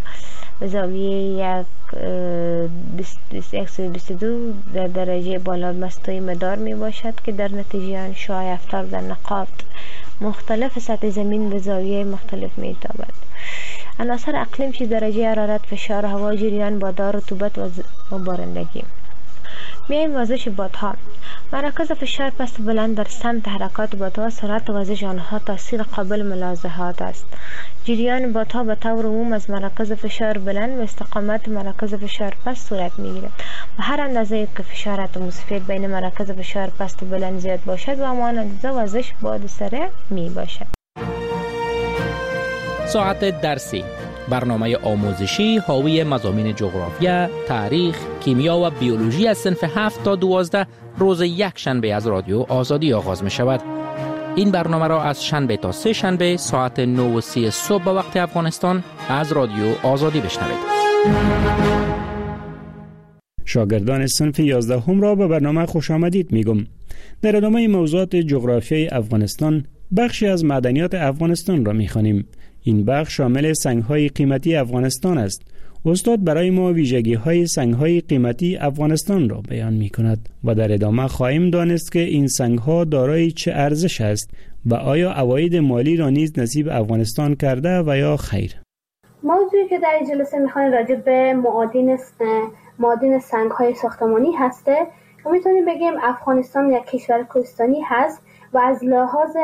122 در درجه بالا مستوی مدار می باشد که در نتیجه آن شعاع آفتاب در نقاط مختلف سطح زمین به زاویه مختلف می تابد. عناصر اقلیم چیز درجه حرارت، فشار هوا، جریان بادار، رطوبت و بارندگی. میایم وزش بادها. مراکز فشار پست بلند در سمت حرکات بادها، سرعت وزش آنها تاثیر قابل ملاحظات است. جریان بادها به طور عموم از مراکز فشار بلند و استقامت مراکز فشار پست صورت میگیرد و هر اندازه که فشار اتمسفر بین مراکز فشار پست بلند زیاد باشد و همان اندازه وزش باد سریع می باشد. ساعت درسی، برنامه آموزشی حاوی مضامین جغرافیا، تاریخ، کیمیا و بیولوژی از صنف 7 تا 12 روز یک شنبه از رادیو آزادی آغاز می شود. این برنامه را از شنبه تا سه شنبه ساعت 9:30 صبح به وقت افغانستان از رادیو آزادی بشنوید. شاگردان صنف 11 هم را به برنامه خوش آمدید میگم. در ادامه موضوعات جغرافیای افغانستان بخشی از معدنیات افغانستان را میخوانیم. این بخش شامل سنگ‌های قیمتی افغانستان است. استاد برای ما ویژگی‌های سنگ‌های قیمتی افغانستان را بیان می‌کند و در ادامه خواهیم دانست که این سنگ‌ها دارای چه ارزش است و آیا عواید مالی را نیز نصیب افغانستان کرده و یا خیر. موضوعی که در این جلسه می‌خوایم راجع به معادن سنگ‌های ساختمانی هسته. می‌تونیم بگیم افغانستان یک کشور کوهستانی هست و از لحاظ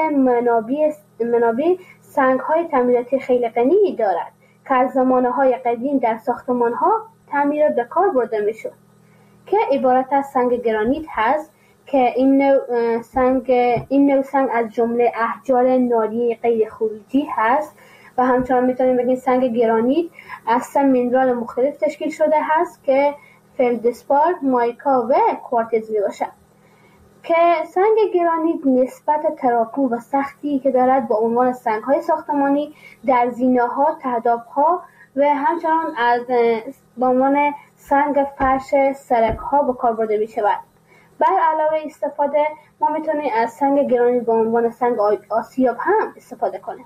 منابع سنگ‌های تعمیراتی خیلی غنی دارد که از زمانه‌های قدیم در ساختمان‌ها تعمیرات به کار برده می‌شد که عبارت از سنگ گرانیت هست که این نوع سنگ از جمله احجار ناریه غیر خروجی هست و همچنان می‌تونیم بگیم سنگ گرانیت از 3 مینرال مختلف تشکیل شده هست که فلدسپار، مایکا و کوارتز میباشد که سنگ گرانیت نسبت تراکم و سختی که دارد با عنوان سنگ‌های ساختمانی در زینه‌ها، تهداب‌ها و همچنان با عنوان سنگ فرش سرک‌ها به کار برده می‌شود. بر علاوه استفاده ما می‌تونیم از سنگ گرانیت به عنوان سنگ آسیاب هم استفاده کنیم.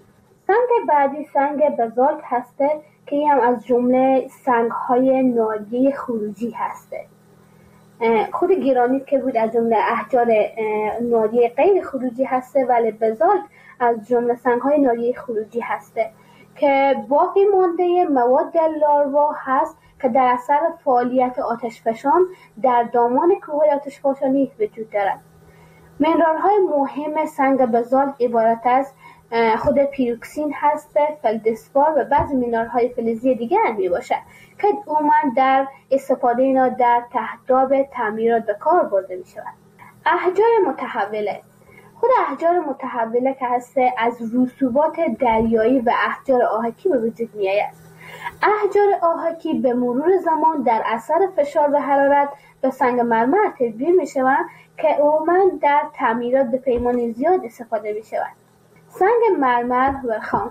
سنگ بعدی سنگ بزالت هسته که این هم از جمله سنگ‌های ناریه خروجی هسته. خود گرانیت که بود از جمله احجار ناریه غیر خروجی هسته ولی بزالت از جمله سنگ‌های ناریه خروجی هسته که باقی مانده مواد لاروا هست که در اثر فعالیت آتشفشان در دامان کوههای آتشفشانی وجود دارد. مینرال‌های مهم سنگ بزالت عبارت از خود پیروکسین هست، فلدسپار و بعضی مینرال‌های فلزی دیگر می باشد که عموماً در استفاده اینا در تهداب تعمیرات به کار برده می شود. احجار متحوله خود احجار متحوله که هست از رسوبات دریایی و احجار آهکی به وجود می آید. احجار آهکی به مرور زمان در اثر فشار و حرارت به سنگ مرمر تبدیل می شوند که عموماً در تعمیرات به پیمانه زیاد استفاده می شود. سنگ مرمر ورخام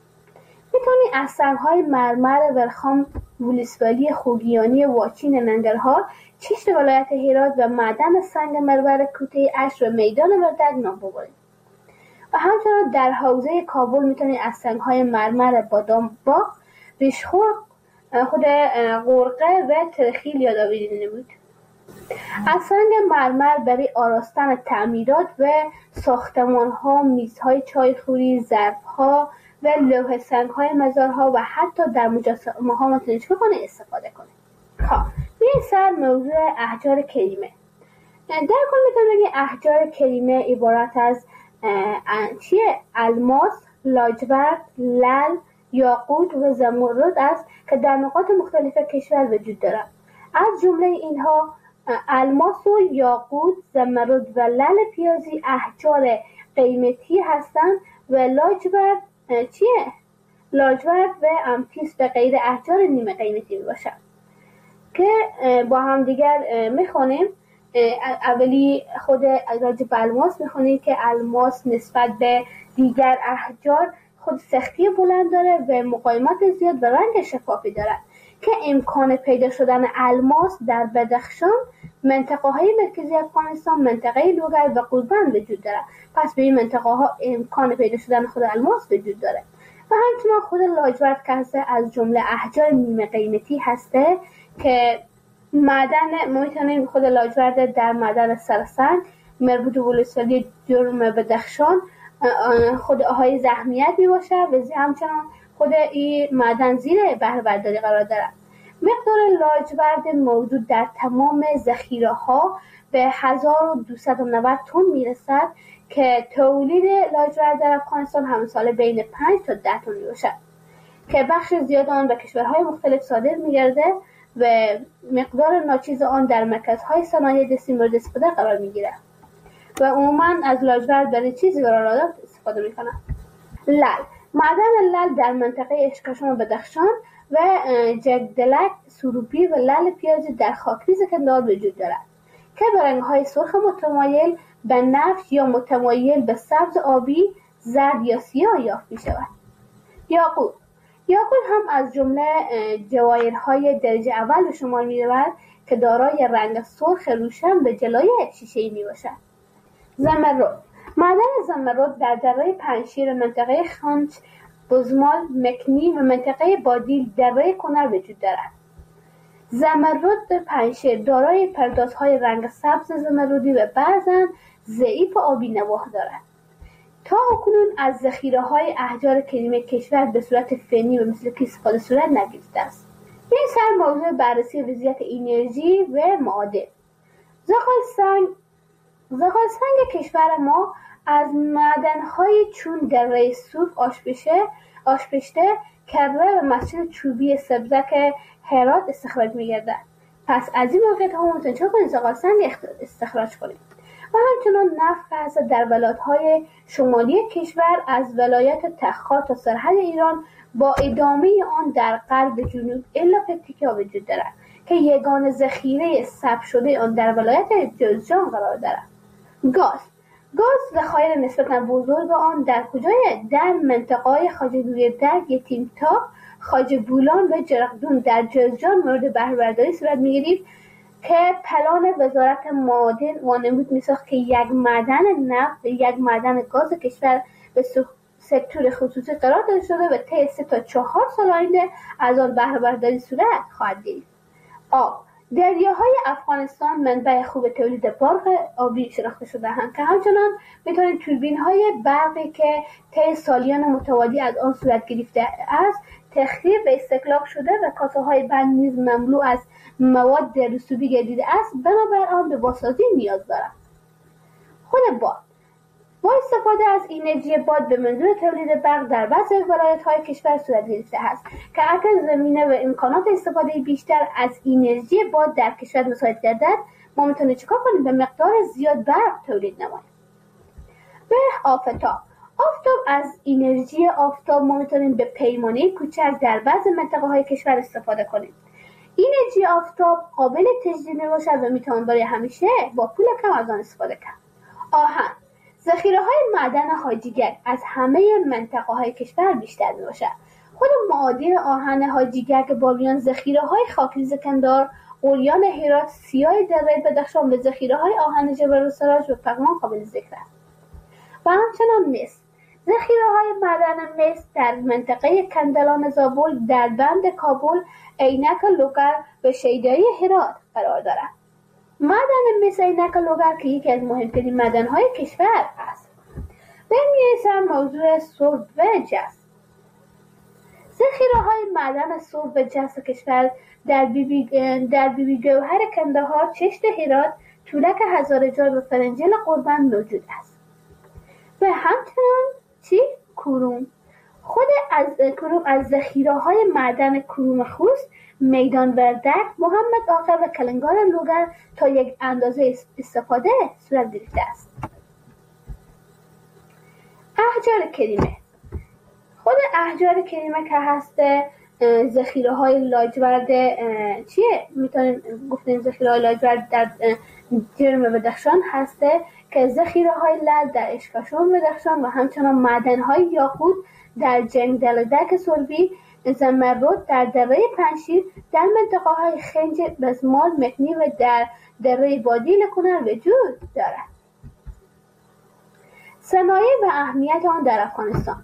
میتونی از سنگ‌های مرمر ورخام ولسوالی خوگیانی واچین ننگرهار، چشت ولایت هرات و معدن سنگ مرمر کوته اش و میدان وردک نام ببرید. و همچنان در حوزه کابل میتونی از سنگ‌های مرمر بادام باغ، ریشخور، خود قرقه و ترخیل یادآوری نمود. از سنگ مرمر برای آراستن تعمیرات و ساختمان‌ها، میزهای چایخوری، ظرف‌ها و لوح سنگ‌های مزارها و حتی در مجسمه‌ها میتونید استفاده کنید. بیایید سر موضوع احجار کریمه. در کل میتونید بگید احجار کریمه عبارت از الماس، لاجورد، لعل، یاقوت و زمرد است که در نقاط مختلف کشور وجود دارد. از جمله اینها الماس و یاقوت، زمرد و لعل پیازی احجار قیمتی هستند و لاجورد و امتیست و غیر احجار نیمه قیمتی میباشند که با هم دیگر میخونیم. اولی خود راجع به الماس میخونیم که الماس نسبت به دیگر احجار خود سختی بلند داره و مقاومت زیاد و رنگ شفافی دارد که امکان پیدا شدن الماس در بدخشان، منطقه های مرکزی افغانستان، منطقه لوگر و قوربند وجود دارد. پس به این منطقه ها امکان پیدا شدن خود الماس وجود داره. و همچنان خود لاجورد که هسته از جمله احجار نیمه قیمتی هسته که معدن میتونیم خود لاجورد در معدن سرسنگ مربوط به ولسوالی جرم بدخشان خود آهای زحمیت می باشه و همچنان خود این معدن زیر بهره برداری قرار دارد. مقدار لاجورد موجود در تمام ذخیره ها به 1290 تن میرسد که تولید لاجورد در افغانستان همه سال بین 5 تا 10 تن میباشد که بخش زیاد آن به کشورهای مختلف صادر میگرده و مقدار ناچیز آن در مرکزهای صنایع دستی مورد استفاده قرار میگیرد و عموما از لاجورد برای چیزی قرارادات استفاده میکنند. لعل معدن لعل در منطقه اشکاشان و بدخشان و جگدلک، سروپی و لعل پیازی در خاکریز کندهار وجود دارد که به رنگ‌های سرخ متمایل به نفش یا متمایل به سبز آبی، زرد یا سیاه یافت می شود. یاقوت هم از جمله جواهرهای درجه اول به شمار می رود که دارای رنگ سرخ روشن به جلای شیشه‌ای می باشد. زمرد، معدن زمرد در دره پنجشیر منطقه خانچ، بزمال، مکنی و منطقه بادیل دره کنر وجود دارد. زمرد پنجشیر دارای پردازهای رنگ سبز زمردی و بعضاً ضعیف آبی نواح دارد. تا اکنون از ذخیره‌های احجار کریمه کشور به صورت فنی و مثل استفاده صورت نگرفته است. این سر موضوع بررسی وضعیت انرژی و معادن. زغال سنگ کشور ما از معدن‌های چون دره صوف، آشپشته، کره و مسجد چوبی سبزک هرات استخراج می‌گردد. پس از این موقعیت ها ممکن چه کنید زغال سنگ استخراج کنید. و همچنان نفت هست در ولایت‌های شمالی کشور از ولایت تخار تا سرحد ایران با ادامه آن در غرب جنوب الا پپتیکا وجود دارد که یگان ذخیره ثبت شده آن در ولایت جوزجان قرار دارد. گاز ذخایر نسبتاً بزرگ آن در کجای؟ در منطقه‌های خواجه نوری‌الدین، یتیم‌تاق، خواجه بولان و جرقدون در جوزجان مورد بهره برداری صورت می‌گیرد که پلان وزارت معادن وانمود می‌ساخت که یک معدن نفت، یک معدن گاز کشور به سکتور خصوصی قرار داده شده و طی 3 تا 4 سال آینده از آن بهره برداری صورت خواهد گرفت. آب، دریاهای افغانستان منبع خوب تولید برق آبی شناخته شده‌اند که همچنان می‌توانید توربین‌های برقی که طی سالیان متوالی از آن صورت گرفته است تخریب و استهلاک شده و کاسه‌های بند نیز مملو از مواد رسوبی گردیده است، بنابر آن به بازسازی نیاز دارد. خود باد، با استفاده از انرژی باد به منظور تولید برق در بعضی ولایت‌های کشور صورت گرفته است که اگر زمینه و امکانات استفاده بیشتر از انرژی باد در کشور مساعد گردد، ما میتونیم چیکار کنیم؟ به مقدار زیاد برق تولید نماییم. به آفتاب از انرژی آفتاب ما میتونیم به پیمانه کوچک در بعضی منطقه‌های کشور استفاده کنیم. انرژی آفتاب قابل تجدید میباشد و میتوان برای همیشه با پول کم از آن استفاده کرد. آهن، ذخیره‌های معدن حاجیگر از همه منطقه‌های کشور بیشتر میباشد. خود معادن آهن حاجیگر که باقیان ذخیره‌های خاکریز کندار، اوریان هرات، سیاه دره بدخشان و ذخیره‌های آهن جبل السراج و پغمان قابل ذکر است. و همچنان مس، ذخیره‌های معدن مس در منطقه کندلان زابل، در بند کابل، عینک لوگر و شیدایی هرات قرار دارد. معدن مس عینک لوگر که یکی از مهمترین معدن‌های کشور است. برمی‌رسم موضوع سرب و جست. ذخیره‌های معدن سرب و جست کشور در بیبی گوهر کندهار، چشت هرات، طولک هزارجان و فرنجل قربان موجود است. و همچنان کروم. خود کروم از ذخیره‌های معدن کروم خوست، میدان وردک، محمد آقا و کلنگار لوگر تا یک اندازه استفاده صورت گرفته است. احجار کریمه. خود احجار کریمه که هست ذخیره‌های لاجورد میتونیم گفتیم ذخیره‌های لاجورد در جرم بدخشان هسته که ذخیره‌های لعل در اشکاشون بدخشان و همچنان معدن‌های یاقوت در جنگدلدک سربی، زمرد در دره پنجشیر، در منطقه‌های خنج، بزمال، مکنی و در دره بادیل کنر وجود دارد. صنایع و اهمیت آن در افغانستان.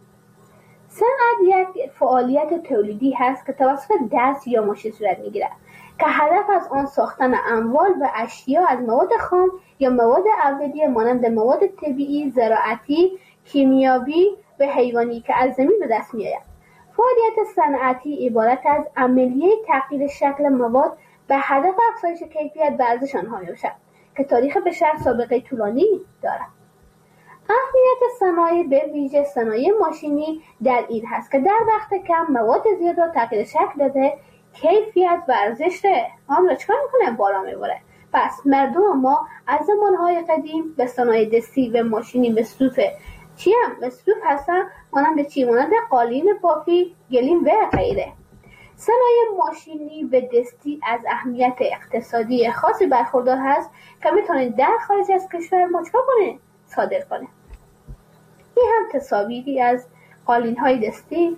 صنعت یک فعالیت تولیدی هست که توسط دست یا ماشین صورت می‌گیرد که هدف از آن ساختن اموال و اشیا از مواد خام یا مواد اولیه مانند مواد طبیعی، زراعتی، کیمیاوی و حیوانی که از زمین به دست می‌آید. فعالیت صنعتی عبارت از عملیه تغییر شکل مواد به هدف افزایش کیفیت و ارزش آنها میباشد که تاریخ بشر سابقه طولانی دارد. اهمیت صنایع به ویژه صنایع ماشینی در این هست که در وقت کم مواد زیاد را تغییر شکل داده، کیفیت و ارزش آن را چکار میکنه؟ بالا میبره. پس مردم ما از زمانهای قدیم به صنایع دستی و ماشینی به صوف به صوف هستن، مانند قالین بافی، گلیم و غیره. صنایع ماشینی به دستی از اهمیت اقتصادی خاصی برخوردار هست که میتونه در خارج از کشور ما چکار کنه؟ صادر کنه. این هم تصاویری از قالین‌های دستی.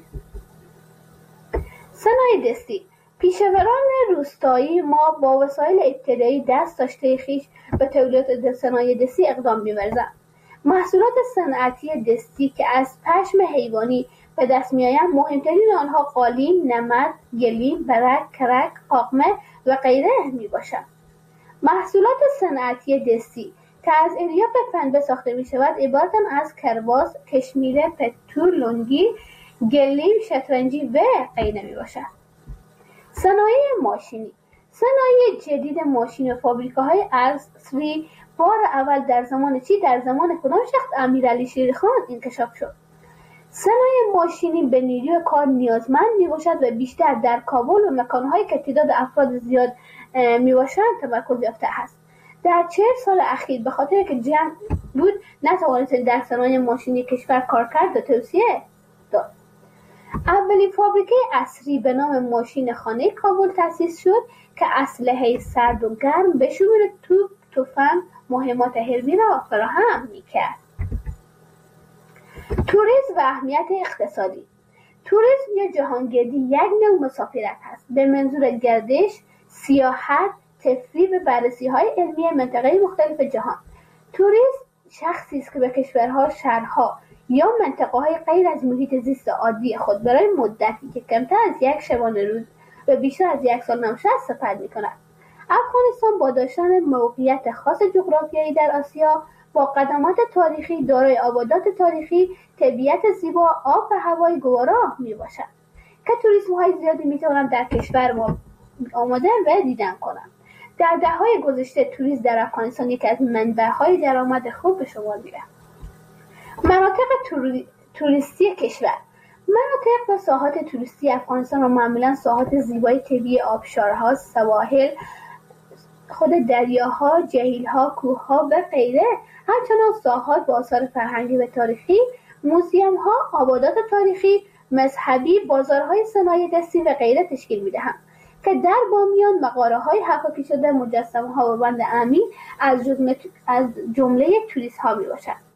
صنایع دستی، پیشوران روستایی ما با وسایل ابتدایی دست داشته خویش به تولید صنایع دستی اقدام می‌ورزند. محصولات صنعتی دستی که از پشم حیوانی به دست می‌آیند، مهمترین آنها قالین، نمد، گلیم، برک، کرک، قاقمه و غیره میباشند. محصولات صنعتی دستی که از الیاف پنبه ساخته می‌شود عبارتند از کرواس، کشمیره، پتو، لنگی، گلیم، شطرنجی و غیره میباشند. صنایع ماشینی، صنایع جدید ماشین و فابریکاهای عصری بار اول در زمان کدام شخص؟ امیرعلی شیرخان انکشاف شد. صنایع ماشینی به نیروی کار نیازمند میباشد و بیشتر در کابل و مکانهایی که تعداد افراد زیاد میباشند تمرکز یافته است. در 40 سال اخیر به خاطر که جنگ بود نتوانست در صنایع ماشینی کشور کار کرد و توسعه داد. اولین فابریکه عصری به نام ماشین خانه کابل تأسیس شد که اسلحه سرد و گرم به شمول توپ، تفنگ، مهمات حربی را فراهم میکرد. توریسم و اهمیت اقتصادی. توریسم یا جهانگردی یک نوع مسافرت است به منظور گردش، سیاحت، تفریح و بررسی‌های علمی منطقه مختلف جهان. توریست شخصی است که به کشورها، شهرها یا منطقه‌های غیر از محیط زیست عادی خود برای مدتی که کمتر از یک شبانه روز و بیشتر از یک سال نباشد سفر می‌کند. افغانستان با داشتن موقعیت خاص جغرافیایی در آسیا با قدمات تاریخی دارای آبادات تاریخی، طبیعت زیبا، آب و هوای گوارا میباشد که توریست‌های زیادی میتوانند در کشور ما آماده و دیدن کنند. در دهه‌های گذشته توریسم در افغانستان یکی از منبع‌های درآمد خوب به شمار می‌رفت. مناطق توریستی کشور. مناطق و ساحات توریستی افغانستان را معمولاً ساحات زیبای طبیعی آبشارها، سواحل، خود دریاها، جهیل‌ها، کوه‌ها و غیره، همچنان ساحات با آثار فرهنگی و تاریخی، موزیم‌ها، آبادات تاریخی، مذهبی، بازارهای صنایع دستی و غیره تشکیل می‌دهند که در بامیان مغاره‌های حکاکی شده، مجسمه‌ها و بند امین از جمله توریست‌ها میباشند.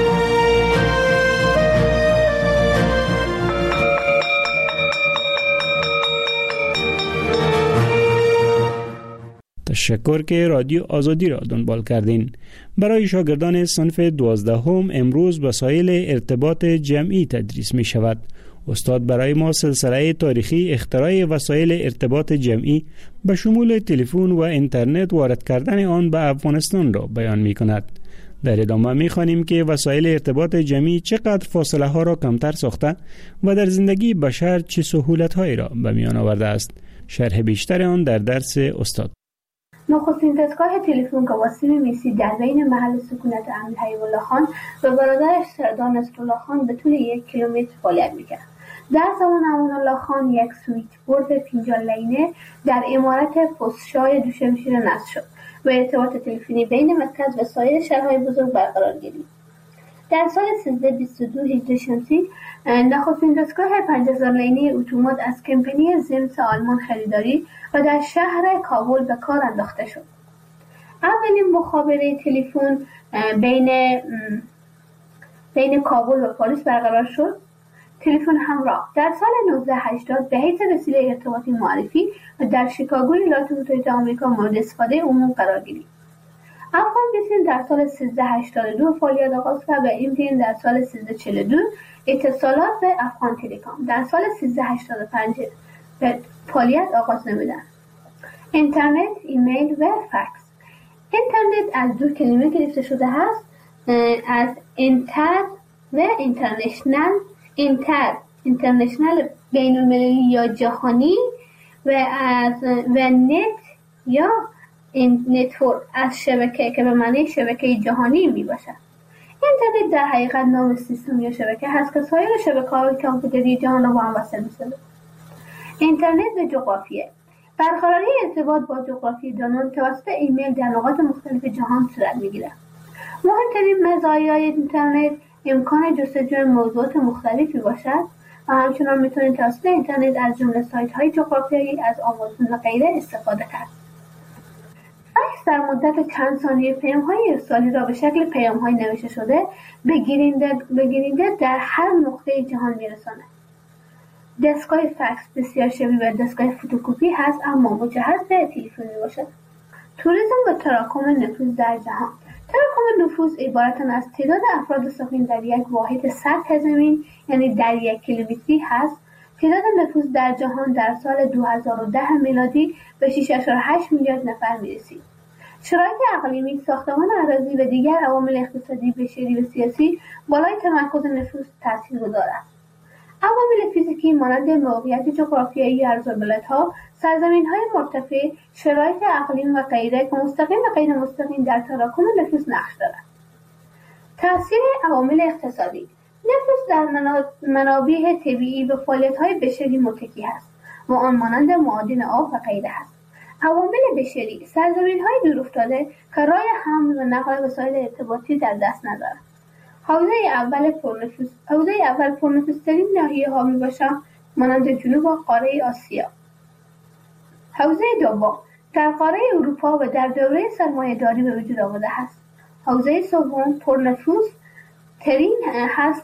تشکر که رادیو آزادی را دنبال کردین. برای شاگردان صنف 12 امروز وسایل ارتباط جمعی تدریس می شود. استاد برای ما سلسله تاریخی اختراع وسایل ارتباط جمعی به شمول تلفن و اینترنت وارد کردن آن به افغانستان را بیان می کند. در ادامه می خوانیم که وسایل ارتباط جمعی چقدر فاصله ها را کمتر ساخته و در زندگی بشر چه سهولت هایی را به میان آورده است. شرح بیشتر آن در درس استاد. نخستین دستگاه تلفن که واسیم میسی در بین محل سکونت امیر حبیب الله خان و برادرش سردار نصرالله خان به طول 1 کیلومتر فعالیت میکرد. در زمان امان الله خان یک سویچ بورد 50 لینه در عمارت پستشای دوشمشیر نصب شد و ارتباط تلفنی بین مرکز و سایر شهرهای بزرگ برقرار گردید. در سال 1322 هجری شمسی نخستین دستگاه 5000 لینه اتومات از کمپانی زمس آلمان خریداری و در شهر کابل به کار انداخته شد. اولین مخابره تلفن بین کابل و پاریس برقرار شد. تلفن همراه در سال 1980 به حیث وسیله ارتباطی معرفی و در شیکاگو ایالات متحده آمریکا مورد استفاده عموم قرار گرفت. افغان بیسیم در سال 1382 فعالیت آغاز کرد و MTN در سال 1342 اتصالات به افغان تلکام در سال 1385 به فعالیت آغاز نمودند. اینترنت، ایمیل و فکس. اینترنت از دو کلمه گرفته شده است، از انتر و اینترنشنال. اینترنشنال بین المللی یا جهانی و نت یا نتورک از شبکه که به معنی شبکه جهانی می باشد. اینترنت در حقیقت نام سیستم یا شبکه هست که سایر شبکه‌های کامپیوتری جهان را با هم وصل می‌سازد. اینترنت و جغرافیه. برقراری ارتباط با جغرافی دانان توسط ایمیل در نقاط مختلف جهان صورت می‌گیرد. مهمترین مزایای اینترنت امکان جستجوی موضوعات مختلفی باشد و همچنان میتونید توسط اینترنت از جمله سایت‌های جغرافیایی از آمازون و غیره استفاده کرد. فکس در مدت چند ثانیه پیام‌های ارسالی را به شکل پیام‌های نوشته شده به گیرنده در هر نقطه جهان می‌رساند. دستگاه فکس بسیار شبیه به دستگاه فتوکپی هست اما مجهز به تلفن میباشد. توریسم و تراکم نفوذ در جهان. تراکم نفوذ عبارت از تعداد افراد ساکن در یک واحد سطح زمین یعنی در 1 کیلومتری هست. تعداد نفوذ در جهان در سال 2010 میلادی به 6.8 میلیارد نفر میرسید. شرایط اقلیمی، ساختمان اراضی و دیگر عوامل اقتصادی، بشری و سیاسی بالای تمرکز نفوذ تاثیرگذار است. عوامل فیزیکی مانند موقعیت جغرافیایی ارزبلدها، سرزمین‌های مرتفع، شرایط اقلیم و غیره که مستقیم و غیر مستقیم در تراکم نفوذ نقش دارد. تأثیر عوامل اقتصادی: نفوذ در منابع طبیعی و فعالیت‌های بشری متکی است و آن مانند معادن آب و غیره است. عوامل بشری: سرزمین‌های دورافتاده که راه حمل و نقل وسایل ارتباطی در دست ندارند. حوزه اول پرنفوذترین ناحیه‌ها میباشد مانند جنوب و قاره آسیا. حوزه دوم در قاره اروپا و در دوره سرمایه‌داری به وجود آمده است. حوزه سوم پرنفوذترین هست.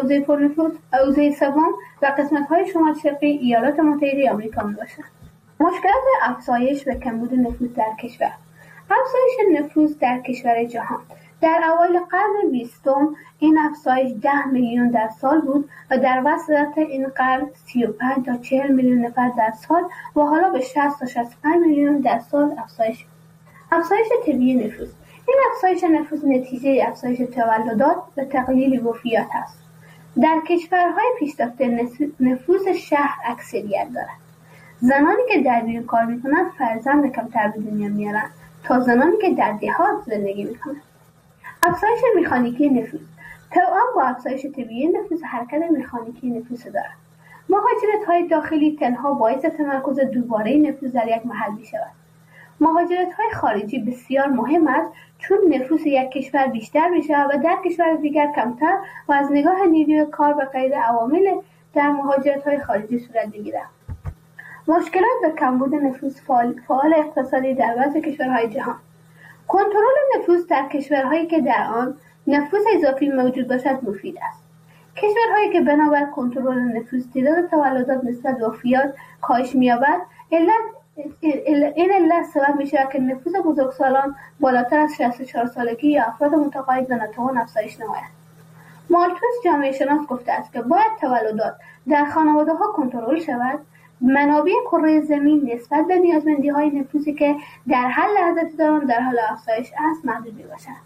حوزه سوم و قسمت‌های شمال شرقی ایالات متحده آمریکا میباشد. مشکلات افزایش و کمبود نفوذ در کشور. افزایش نفوذ در کشور جهان. در اوایل قرن 20 این افزایش 10 میلیون در سال بود و در وسط این قرن 35 تا 40 میلیون نفر در سال و حالا به 60 تا 65 میلیون در سال افزایش. افزایش طبیعی نفوذ. این افزایش نفوذ نتیجه افزایش تولدات و تقلیل وفیات است. در کشورهای پیشرفته نفوذ شهر اکثریت دارد. زنانی که در بیرون کار میکنند فرزند کمتر به دنیا میارند تا زنانی که در دهات زندگی میکنند. افزایش مکانیکی نفوذ. توأم با افزایش طبیعی نفوذ حرکت مکانیکی نفوذ دارد. مهاجرت‌های داخلی تنها باعث تمرکز دوباره نفوذ در یک محل می‌شود. مهاجرت‌های خارجی بسیار مهم است چون نفوذ یک کشور بیشتر می‌شود و در کشور دیگر کمتر و از نگاه نیروی کار و غیره عوامل در مهاجرت‌های خارجی صورت می‌گیرد. مشکلات و کمبود نفوذ فعال اقتصادی در بعضی کشورهای جهان. کنترل نفوذ در کشورهایی که در آن نفوذ اضافی موجود باشد مفید است. کشورهایی که بنابر کنترل نفوذ تعداد تولدات نسبت به وفیات کاهش می‌یابد، این علت سبب می‌شود که نفوذ بزرگسالان بالاتر از 64 سالگی یا افراد متقاعد و ناتوان افزایش نماید. مالتوس جامعه شناس گفته است که باید تولدات در خانواده‌ها کنترل شود. منابع کره زمین نسبت به نیازمندی‌های نفوذی که در هر لحظه در حال افزایش است محدود می‌باشد.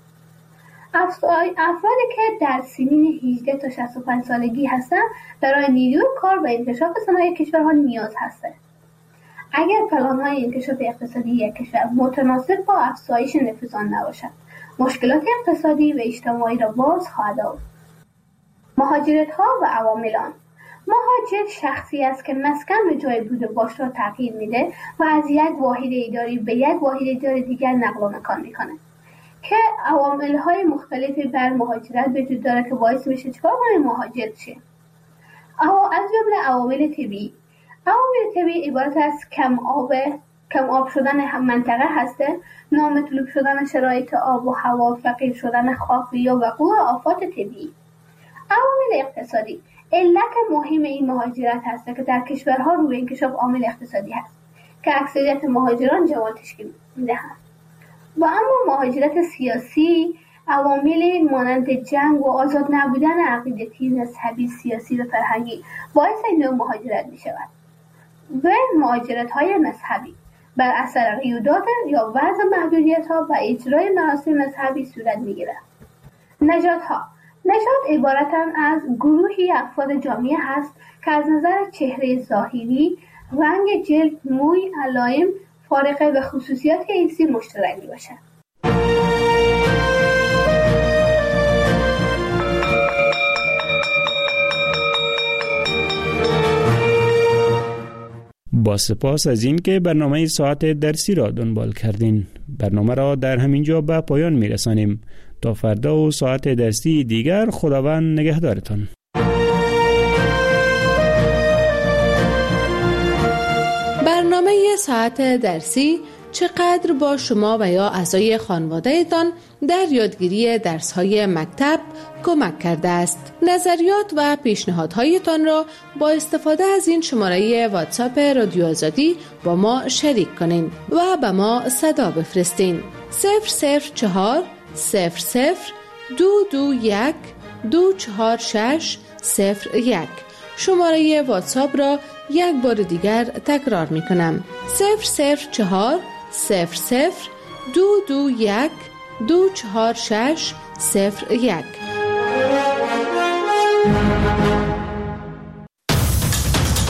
افرادی که در سنین 18 تا 65 سالگی هستند برای نیروی کار و انکشاف صنایع کشورها نیاز هستند. اگر پلان‌های انکشاف اقتصادی یک کشور متناسب با افزایش نفوذ آن نباشد، مشکلات اقتصادی و اجتماعی را باز خواهد آورد. مهاجرت‌ها و عوامل آن. مهاجر شخصی است که مسکن و جای بود و باش را تغییر میده و از یک واحد اداری به یک واحد اداری دیگر نقل و مکان میکنه که عوامل‌های مختلفی بر مهاجرت وجود داره که باعث میشه چیکار کنه مهاجر شه. از جمله عوامل طبیعی. عوامل طبیعی عبارت از کم آب شدن منطقه هسته، نامطلوب شدن شرایط آب و هوا، فقیر شدن خاک یا وقوع آفات طبیعی. عوامل اقتصادی. علت مهم این مهاجرت هست که در کشورها روی انکشاف عامل اقتصادی هست که اکثریت مهاجران جوان تشکیل میدهند. و اما مهاجرت سیاسی عوامل مانند جنگ و آزاد نبودن عقیدتی، مذهبی، سیاسی و فرهنگی باعث این نوع مهاجرت می شود. و مهاجرت های مذهبی بر اثر قیودات یا وضع محدودیت ها و اجرای مراسم مذهبی صورت می گیرد. نژاد ها. نژاد عبارتند از گروهی افراد جامعه هست که از نظر چهره ظاهری، رنگ جلد، موی، علائم، فارقه و خصوصیات جنسی مشترک باشد. با سپاس از این که برنامه ساعت درسی را دنبال کردین. برنامه را در همین جا به پایان می رسانیم. تا فردا و ساعت درسی دیگر خداوند نگهدارتان. برنامه ساعت درسی چقدر با شما و یا اعضای خانواده‌تان در یادگیری درس‌های مکتب کمک کرده است. نظریات و پیشنهادهایتان را با استفاده از این شماره واتساپ رادیو آزادی با ما شریک کنین و به ما صدا بفرستین. 004 00 221 246 01. شماره واتساپ را یک بار دیگر تکرار می کنم. 004 00 221 246 01.